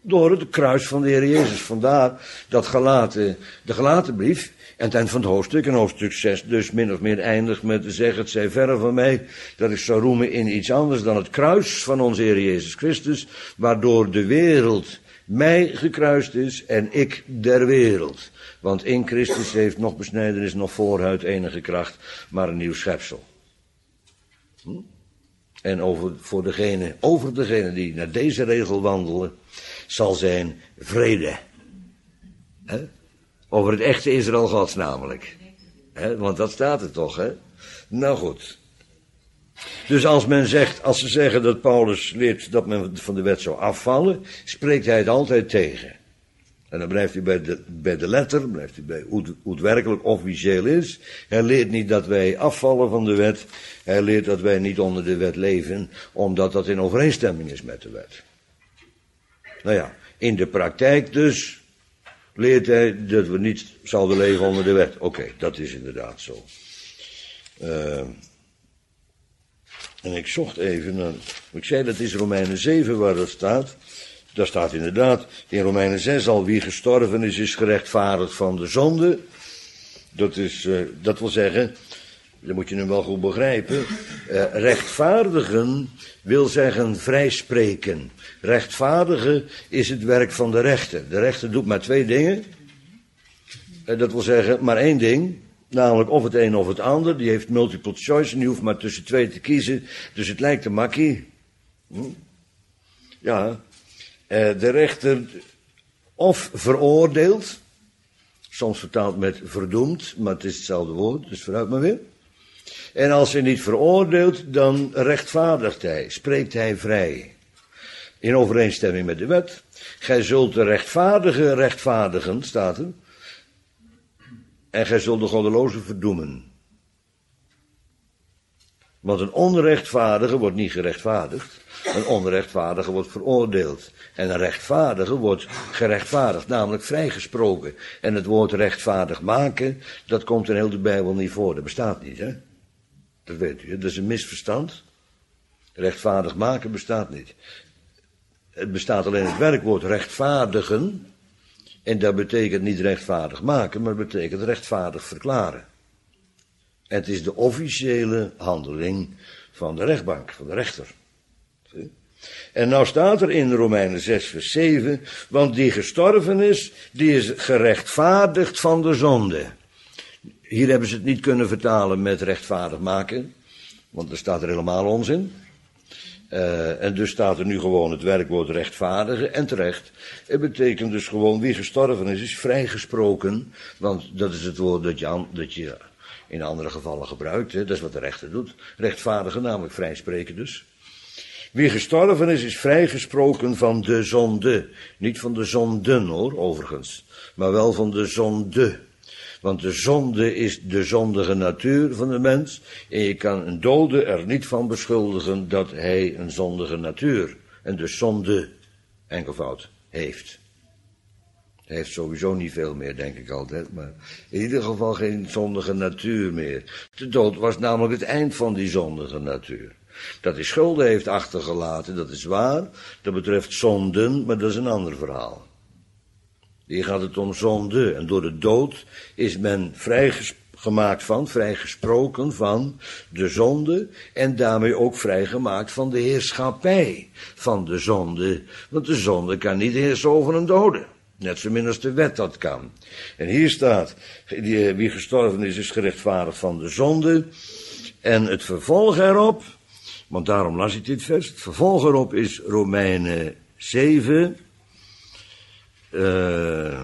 Door het kruis van de Heer Jezus. Vandaar dat Galaten, de Galatenbrief, en het eind van het hoofdstuk, en hoofdstuk zes, dus min of meer eindigt met te zeggen, het zij verre van mij, dat ik zou roemen in iets anders dan het kruis van onze Heer Jezus Christus, waardoor de wereld mij gekruist is en ik der wereld. Want in Christus heeft nog besnijdenis, nog voorhuid enige kracht, maar een nieuw schepsel. Hm? En over, voor degene, over degene die naar deze regel wandelen, zal zijn vrede. He? Over het echte Israël Gods namelijk. He? Want dat staat er toch, hè? Nou goed. Dus als men zegt, als ze zeggen dat Paulus leert dat men van de wet zou afvallen, spreekt hij het altijd tegen. En dan blijft hij bij de, bij de letter, blijft hij bij hoe het, hoe het werkelijk officieel is. Hij leert niet dat wij afvallen van de wet. Hij leert dat wij niet onder de wet leven, omdat dat in overeenstemming is met de wet. Nou ja, in de praktijk dus leert hij dat we niet zouden leven onder de wet. Oké, okay, dat is inderdaad zo. Uh, en ik zocht even naar, ik zei dat is Romeinen zeven waar dat staat. Daar staat inderdaad in Romeinen zes al, wie gestorven is, is gerechtvaardigd van de zonde. Dat is, uh, dat wil zeggen, dan moet je hem wel goed begrijpen. Uh, rechtvaardigen wil zeggen vrijspreken. Rechtvaardigen is het werk van de rechter. De rechter doet maar twee dingen. Uh, dat wil zeggen, maar één ding. Namelijk of het een of het ander. Die heeft multiple choice en die hoeft maar tussen twee te kiezen. Dus het lijkt een makkie. Hm? Ja. Uh, de rechter of veroordeelt. Soms vertaald met verdoemd, maar het is hetzelfde woord, dus vooruit maar weer. En als hij niet veroordeelt, dan rechtvaardigt hij, spreekt hij vrij. In overeenstemming met de wet. Gij zult de rechtvaardige rechtvaardigen, staat er. En gij zult de goddeloze verdoemen. Want een onrechtvaardige wordt niet gerechtvaardigd. Een onrechtvaardige wordt veroordeeld. En een rechtvaardige wordt gerechtvaardigd, namelijk vrijgesproken. En het woord rechtvaardig maken, dat komt in heel de Bijbel niet voor. Dat bestaat niet, hè? Dat weet u, dat is een misverstand. Rechtvaardig maken bestaat niet. Het bestaat alleen het werkwoord rechtvaardigen. En dat betekent niet rechtvaardig maken, maar het betekent rechtvaardig verklaren. En het is de officiële handeling van de rechtbank, van de rechter. En nou staat er in Romeinen zes vers zeven, want die gestorven is, die is gerechtvaardigd van de zonde. Hier hebben ze het niet kunnen vertalen met rechtvaardig maken, want er staat er helemaal onzin. Uh, en dus staat er nu gewoon het werkwoord rechtvaardigen en terecht. Het betekent dus gewoon wie gestorven is, is vrijgesproken, want dat is het woord dat je, dat je in andere gevallen gebruikt. Hè? Dat is wat de rechter doet. Rechtvaardigen, namelijk vrijspreken dus. Wie gestorven is, is vrijgesproken van de zonde. Niet van de zonden hoor, overigens. Maar wel van de zonde. Want de zonde is de zondige natuur van de mens. En je kan een dode er niet van beschuldigen dat hij een zondige natuur. En dus zonde, enkelvoud, heeft. Hij heeft sowieso niet veel meer, denk ik altijd. Maar in ieder geval geen zondige natuur meer. De dood was namelijk het eind van die zondige natuur. Dat hij schulden heeft achtergelaten, dat is waar. Dat betreft zonden, maar dat is een ander verhaal. Hier gaat het om zonde. En door de dood is men vrijgemaakt van, vrijgesproken van de zonde. En daarmee ook vrijgemaakt van de heerschappij van de zonde. Want de zonde kan niet heersen over een dode. Net zo min als de wet dat kan. En hier staat, wie gestorven is, is gerechtvaardigd van de zonde. En het vervolg erop, want daarom las ik dit vers, het vervolg erop is Romeinen zeven, uh,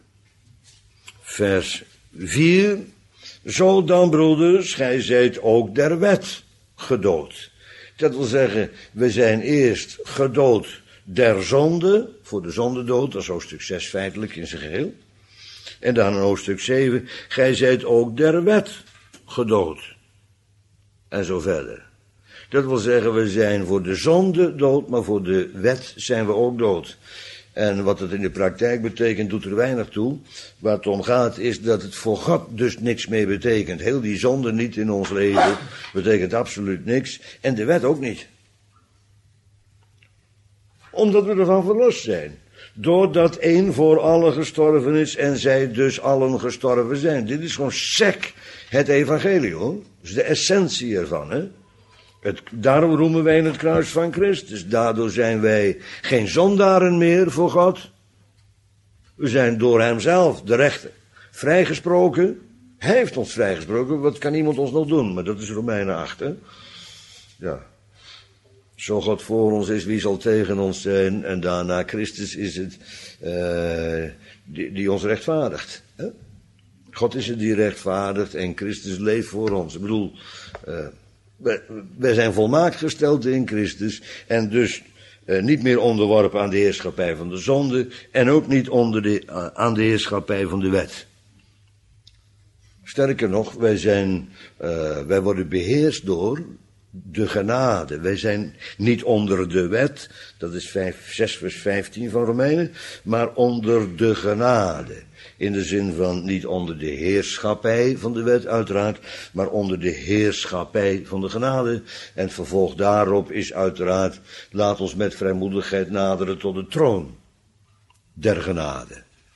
vers vier. Zo dan, broeders, gij zijt ook der wet gedood. Dat wil zeggen, we zijn eerst gedood der zonde, voor de zondedood, dat is hoofdstuk zes feitelijk in zijn geheel. En dan in hoofdstuk zeven, gij zijt ook der wet gedood. En zo verder. Dat wil zeggen, we zijn voor de zonde dood, maar voor de wet zijn we ook dood. En wat het in de praktijk betekent, doet er weinig toe. Waar het om gaat, is dat het voor God dus niks meer betekent. Heel die zonde niet in ons leven betekent absoluut niks. En de wet ook niet. Omdat we ervan verlost zijn. Doordat één voor allen gestorven is en zij dus allen gestorven zijn. Dit is gewoon sec het evangelie, hoor. Dat is de essentie ervan, hè. Het, daarom roemen wij in het kruis van Christus. Daardoor zijn wij geen zondaren meer voor God. We zijn door hem zelf, de rechter, vrijgesproken. Hij heeft ons vrijgesproken. Wat kan iemand ons nog doen? Maar dat is Romeinen acht, hè. Ja. Zo God voor ons is, wie zal tegen ons zijn? En daarna Christus is het uh, die, die ons rechtvaardigt. Hè? God is het die rechtvaardigt en Christus leeft voor ons. Ik bedoel, uh, wij, wij zijn volmaakt gesteld in Christus en dus uh, niet meer onderworpen aan de heerschappij van de zonde en ook niet onder de, uh, aan de heerschappij van de wet. Sterker nog, wij zijn, uh, wij worden beheerst door de genade. Wij zijn niet onder de wet, dat is zes vers vijftien van Romeinen, maar onder de genade. In de zin van niet onder de heerschappij van de wet uiteraard, maar onder de heerschappij van de genade. En het vervolg daarop is uiteraard, laat ons met vrijmoedigheid naderen tot de troon der genade.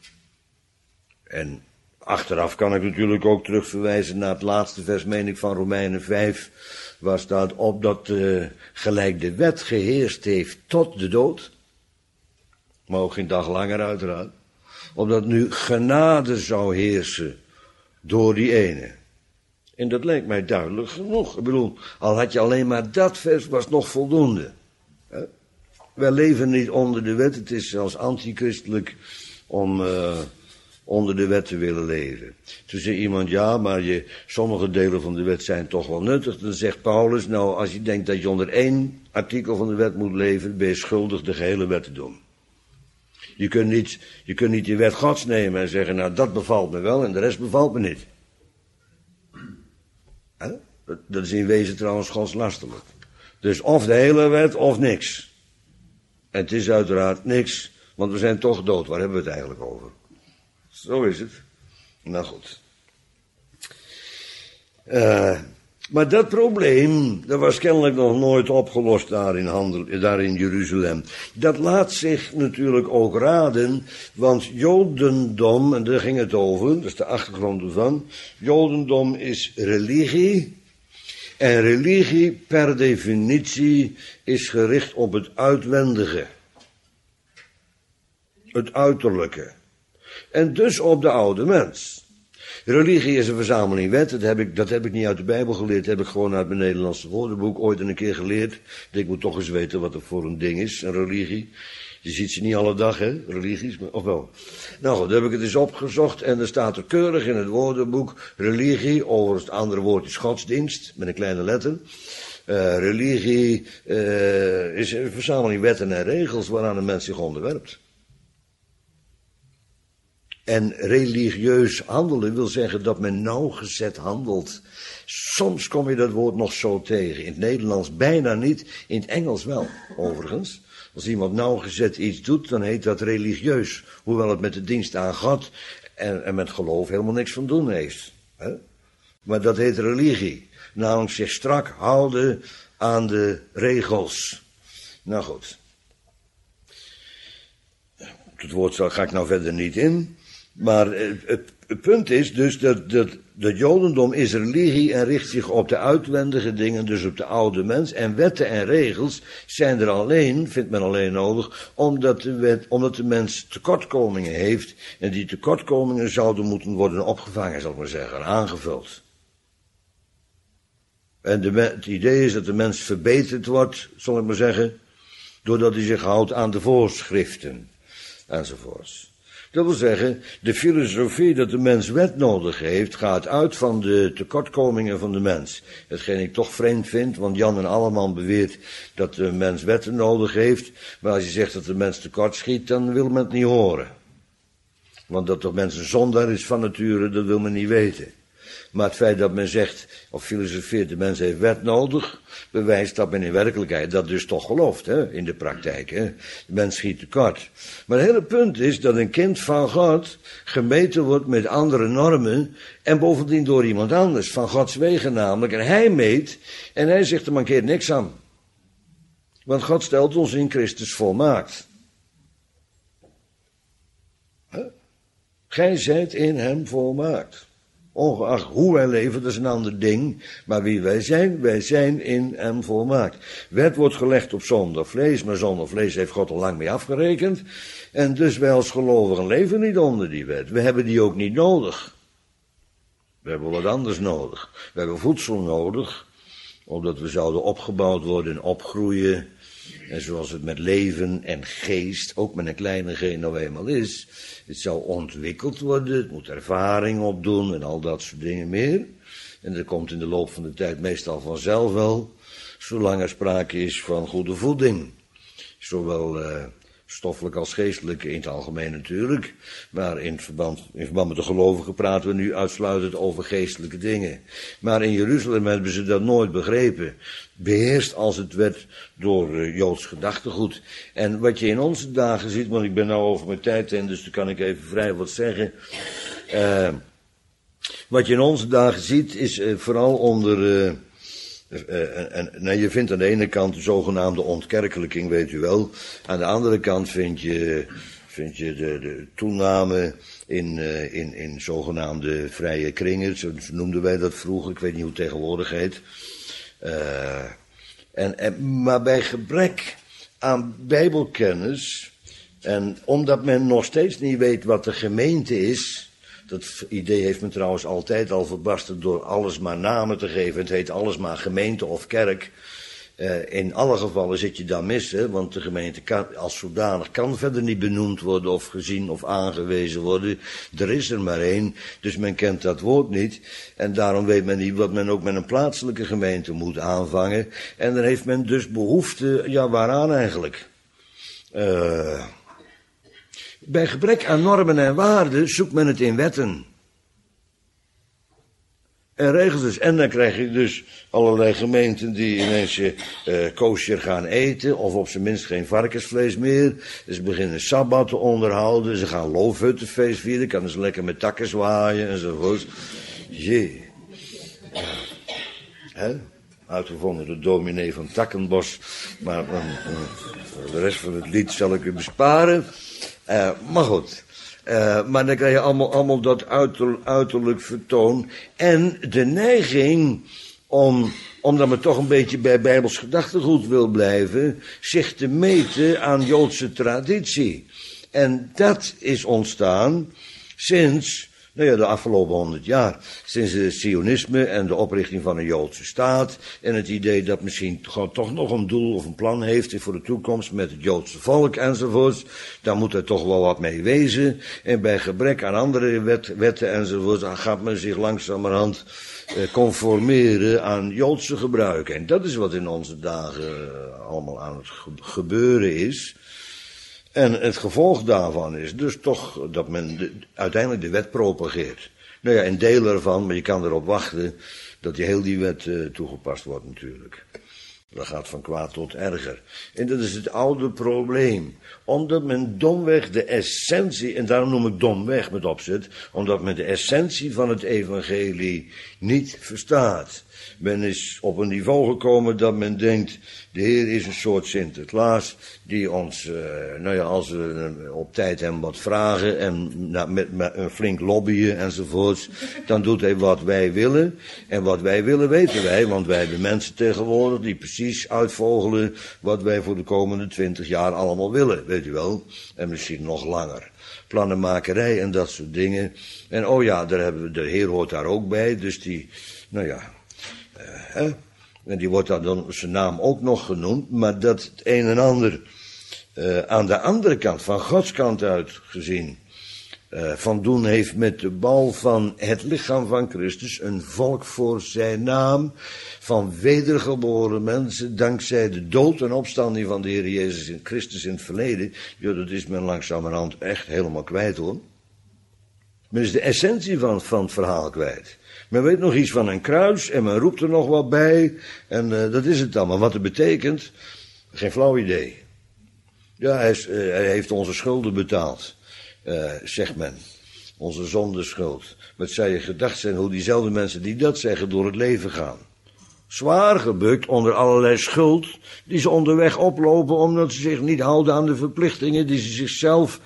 En achteraf kan ik natuurlijk ook terugverwijzen naar het laatste vers, meen ik, van Romeinen vijf, waar staat op dat uh, gelijk de wet geheerst heeft tot de dood, maar ook geen dag langer uiteraard, opdat nu genade zou heersen door die ene. En dat lijkt mij duidelijk genoeg. Ik bedoel, al had je alleen maar dat vers, was nog voldoende. Wij leven niet onder de wet, het is zelfs antichristelijk om uh, onder de wet te willen leven. Toen zei iemand, ja, maar je, sommige delen van de wet zijn toch wel nuttig. Dan zegt Paulus, nou, als je denkt dat je onder één artikel van de wet moet leven, ben je schuldig de gehele wet te doen. Je kunt niet, je kunt niet die wet Gods nemen en zeggen, nou, dat bevalt me wel en de rest bevalt me niet. He? Dat, dat is in wezen trouwens godslasterlijk. Dus of de hele wet of niks. En het is uiteraard niks, want we zijn toch dood. Waar hebben we het eigenlijk over? Zo is het. Nou goed. Uh, maar dat probleem, dat was kennelijk nog nooit opgelost daar in, handel, daar in Jeruzalem. Dat laat zich natuurlijk ook raden, want Jodendom, en daar ging het over, dat is de achtergrond ervan. Jodendom is religie. En religie per definitie is gericht op het uitwendige. Het uiterlijke. En dus op de oude mens. Religie is een verzameling wetten, dat heb ik, dat heb ik niet uit de Bijbel geleerd, dat heb ik gewoon uit mijn Nederlandse woordenboek ooit een keer geleerd. Ik moet toch eens weten wat er voor een ding is, een religie. Je ziet ze niet alle dag, hè, religies, of wel. Nou goed, dan heb ik het eens opgezocht en er staat er keurig in het woordenboek religie, overigens het andere woord is godsdienst, met een kleine letter. Uh, religie uh, is een verzameling wetten en regels waaraan een mens zich onderwerpt. En religieus handelen wil zeggen dat men nauwgezet handelt. Soms kom je dat woord nog zo tegen. In het Nederlands bijna niet, in het Engels wel, overigens. Als iemand nauwgezet iets doet, dan heet dat religieus. Hoewel het met de dienst aan God en, en met geloof helemaal niks van doen heeft. Hè? Maar dat heet religie. Namelijk zich strak houden aan de regels. Nou goed. Het woord ga ik nou verder niet in. Maar het, het punt is dus dat, dat, dat Jodendom is religie en richt zich op de uitwendige dingen, dus op de oude mens. En wetten en regels zijn er alleen, vindt men alleen nodig, omdat de, wet, omdat de mens tekortkomingen heeft. En die tekortkomingen zouden moeten worden opgevangen, zal ik maar zeggen, aangevuld. En de, het idee is dat de mens verbeterd wordt, zal ik maar zeggen, doordat hij zich houdt aan de voorschriften, enzovoorts. Dat wil zeggen, de filosofie dat de mens wet nodig heeft, gaat uit van de tekortkomingen van de mens. Hetgeen ik toch vreemd vind, want Jan en Alleman beweert dat de mens wetten nodig heeft. Maar als je zegt dat de mens tekort schiet, dan wil men het niet horen. Want dat de mens een zondaar is van nature, dat wil men niet weten. Maar het feit dat men zegt, of filosofeert, de mens heeft wet nodig, bewijst dat men in werkelijkheid dat dus toch gelooft, hè, in de praktijk. Hè. De mens schiet tekort. Maar het hele punt is dat een kind van God gemeten wordt met andere normen en bovendien door iemand anders, van Gods wegen namelijk. En hij meet en hij zegt er mankeert niks aan. Want God stelt ons in Christus volmaakt. Gij zijt in hem volmaakt. Ongeacht hoe wij leven, dat is een ander ding. Maar wie wij zijn, wij zijn in hem volmaakt. Wet wordt gelegd op zonder vlees, maar zonder vlees heeft God al lang mee afgerekend. En dus wij als gelovigen leven niet onder die wet. We hebben die ook niet nodig. We hebben wat anders nodig. We hebben voedsel nodig, omdat we zouden opgebouwd worden en opgroeien. En zoals het met leven en geest, ook met een kleine g nou eenmaal is. Het zou ontwikkeld worden, het moet ervaring opdoen en al dat soort dingen meer. En dat komt in de loop van de tijd meestal vanzelf wel, zolang er sprake is van goede voeding. Zowel uh, stoffelijk als geestelijk in het algemeen natuurlijk. Maar in verband, in verband met de gelovigen praten we nu uitsluitend over geestelijke dingen. Maar in Jeruzalem hebben ze dat nooit begrepen. Beheerst als het werd door uh, Joods gedachtegoed. En wat je in onze dagen ziet, want ik ben nou over mijn tijd heen, dus dan kan ik even vrij wat zeggen. Uh, wat je in onze dagen ziet, is uh, vooral onder... Uh, Uh, en, nou, je vindt aan de ene kant de zogenaamde ontkerkelijking, weet u wel. Aan de andere kant vind je, vind je de, de toename in, uh, in, in zogenaamde vrije kringen. Zo noemden wij dat vroeger, ik weet niet hoe het tegenwoordig heet. Uh, en, en, maar bij gebrek aan bijbelkennis, en omdat men nog steeds niet weet wat de gemeente is... Dat idee heeft men trouwens altijd al verbasterd door alles maar namen te geven. Het heet alles maar gemeente of kerk. Uh, in alle gevallen zit je daar mis, hè, want de gemeente kan, als zodanig kan verder niet benoemd worden of gezien of aangewezen worden. Er is er maar één, dus men kent dat woord niet. En daarom weet men niet wat men ook met een plaatselijke gemeente moet aanvangen. En dan heeft men dus behoefte, ja waaraan eigenlijk? Uh, Bij gebrek aan normen en waarden zoekt men het in wetten. En regels dus. En dan krijg je dus allerlei gemeenten die ineens uh, kosher gaan eten, of op zijn minst geen varkensvlees meer. Ze beginnen sabbat te onderhouden, ze gaan loofhuttenfeest vieren, kan dus lekker met takken zwaaien enzovoort. Jee. Ja. Hè? Uitgevonden door dominee van Takkenbos, maar uh, uh, de rest van het lied zal ik u besparen. Uh, maar goed, uh, maar dan krijg je allemaal, allemaal dat uiter, uiterlijk vertoon. En de neiging om, omdat men toch een beetje bij Bijbels gedachtegoed wil blijven, zich te meten aan Joodse traditie. En dat is ontstaan sinds, nou ja, de afgelopen honderd jaar. Sinds het sionisme en de oprichting van een Joodse staat. En het idee dat misschien gewoon toch nog een doel of een plan heeft voor de toekomst met het Joodse volk enzovoorts. Daar moet er toch wel wat mee wezen. En bij gebrek aan andere wet, wetten enzovoorts gaat men zich langzamerhand eh, conformeren aan Joodse gebruiken. En dat is wat in onze dagen eh, allemaal aan het ge- gebeuren is. En het gevolg daarvan is dus toch dat men de, uiteindelijk de wet propageert. Nou ja, een deel ervan, maar je kan erop wachten dat die heel die wet uh, toegepast wordt natuurlijk. Dat gaat van kwaad tot erger. En dat is het oude probleem. Omdat men domweg de essentie, en daarom noem ik domweg met opzet, omdat men de essentie van het evangelie niet verstaat. Men is op een niveau gekomen dat men denkt, de Heer is een soort Sinterklaas, die ons, uh, nou ja, als we uh, op tijd hem wat vragen en nou, met, met een flink lobbyen enzovoorts, dan doet hij wat wij willen. En wat wij willen weten wij, want wij hebben mensen tegenwoordig die precies uitvogelen wat wij voor de komende twintig jaar allemaal willen, weet u wel. En misschien nog langer. Plannenmakerij en dat soort dingen. En oh ja, daar hebben we, de Heer hoort daar ook bij, dus die, nou ja... Uh, hè? En die wordt dan zijn naam ook nog genoemd, maar dat het een en ander uh, aan de andere kant, van Gods kant uit gezien, uh, van doen heeft met de bouw van het lichaam van Christus, een volk voor zijn naam, van wedergeboren mensen, dankzij de dood en opstanding van de Heer Jezus Christus in het verleden. Ja, dat is men langzamerhand echt helemaal kwijt hoor. Men is de essentie van, van het verhaal kwijt. Men weet nog iets van een kruis en men roept er nog wat bij. En uh, dat is het dan. Maar wat het betekent, geen flauw idee. Ja, hij, is, uh, hij heeft onze schulden betaald, uh, zegt men. Onze zondeschuld. Wat zou je gedacht zijn hoe diezelfde mensen die dat zeggen door het leven gaan. Zwaar gebukt onder allerlei schuld die ze onderweg oplopen omdat ze zich niet houden aan de verplichtingen die ze zichzelf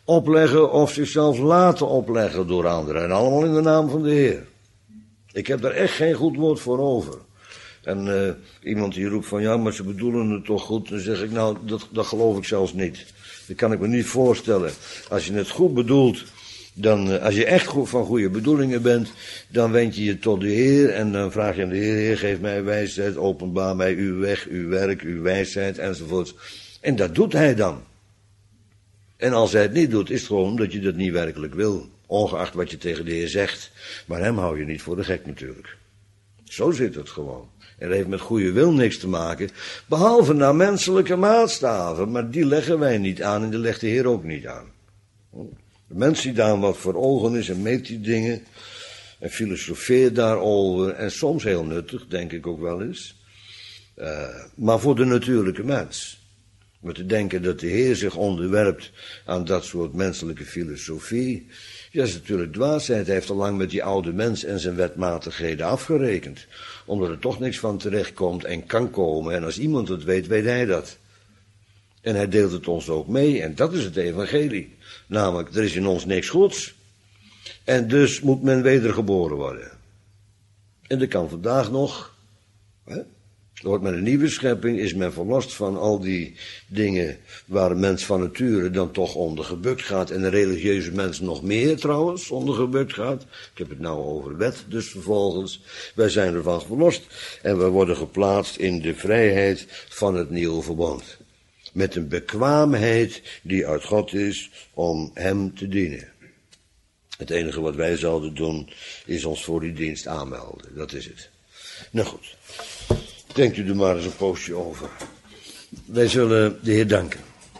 opleggen of zichzelf laten opleggen door anderen. En allemaal in de naam van de Heer. Ik heb daar echt geen goed woord voor over. En uh, iemand die roept van ja, maar ze bedoelen het toch goed. Dan zeg ik nou, dat, dat geloof ik zelfs niet. Dat kan ik me niet voorstellen. Als je het goed bedoelt, dan, uh, als je echt goed van goede bedoelingen bent, dan wend je je tot de Heer en dan vraag je aan de Heer, Heer, geef mij wijsheid, openbaar mij uw weg, uw werk, uw wijsheid enzovoort. En dat doet hij dan. En als hij het niet doet, is het gewoon omdat je dat niet werkelijk wil. Ongeacht wat je tegen de Heer zegt. Maar hem hou je niet voor de gek natuurlijk. Zo zit het gewoon. En dat heeft met goede wil niks te maken. Behalve naar menselijke maatstaven. Maar die leggen wij niet aan en die legt de Heer ook niet aan. De mens die daar wat voor ogen is en meet die dingen. En filosofeert daarover. En soms heel nuttig, denk ik ook wel eens. Uh, maar voor de natuurlijke mens. Maar te denken dat de Heer zich onderwerpt aan dat soort menselijke filosofie. Ja, dat is natuurlijk dwaasheid. Hij heeft al lang met die oude mens en zijn wetmatigheden afgerekend. Omdat er toch niks van terecht komt en kan komen. En als iemand het weet, weet hij dat. En hij deelt het ons ook mee. En dat is het evangelie. Namelijk, er is in ons niks goeds. En dus moet men wedergeboren worden. En dat kan vandaag nog. Hè? Wordt met een nieuwe schepping is men verlost van al die dingen waar een mens van nature dan toch onder gebukt gaat. En een religieuze mens nog meer trouwens onder gebukt gaat. Ik heb het nou over wet dus vervolgens. Wij zijn ervan verlost en we worden geplaatst in de vrijheid van het nieuwe verbond. Met een bekwaamheid die uit God is om hem te dienen. Het enige wat wij zouden doen is ons voor die dienst aanmelden. Dat is het. Nou goed. Denkt u er maar eens een poosje over. Wij zullen de Heer danken.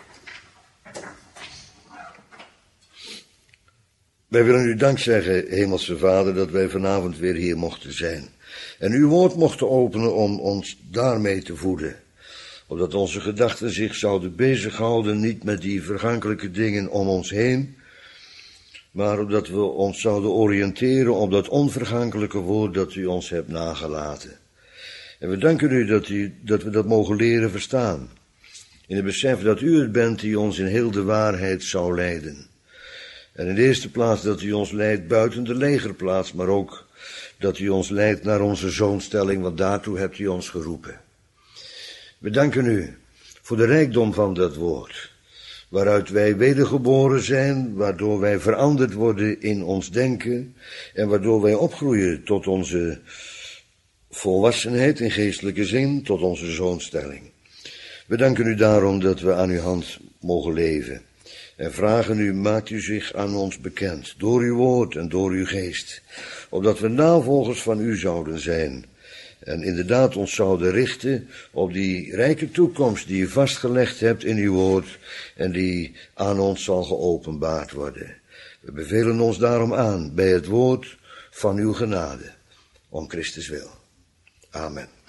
Wij willen u dank zeggen, Hemelse Vader, dat wij vanavond weer hier mochten zijn. En uw woord mochten openen om ons daarmee te voeden. Opdat onze gedachten zich zouden bezighouden, niet met die vergankelijke dingen om ons heen, maar opdat we ons zouden oriënteren op dat onvergankelijke woord dat u ons hebt nagelaten. En we danken u dat, u dat we dat mogen leren verstaan. In het besef dat u het bent die ons in heel de waarheid zou leiden. En in de eerste plaats dat u ons leidt buiten de legerplaats, maar ook dat u ons leidt naar onze zoonstelling, want daartoe hebt u ons geroepen. We danken u voor de rijkdom van dat woord, waaruit wij wedergeboren zijn, waardoor wij veranderd worden in ons denken en waardoor wij opgroeien tot onze volwassenheid in geestelijke zin, tot onze zoonstelling. We danken u daarom dat we aan uw hand mogen leven. En vragen u, maakt u zich aan ons bekend, door uw woord en door uw geest. Opdat we navolgers van u zouden zijn. En inderdaad ons zouden richten op die rijke toekomst die u vastgelegd hebt in uw woord. En die aan ons zal geopenbaard worden. We bevelen ons daarom aan bij het woord van uw genade. Om Christus wil. Amen.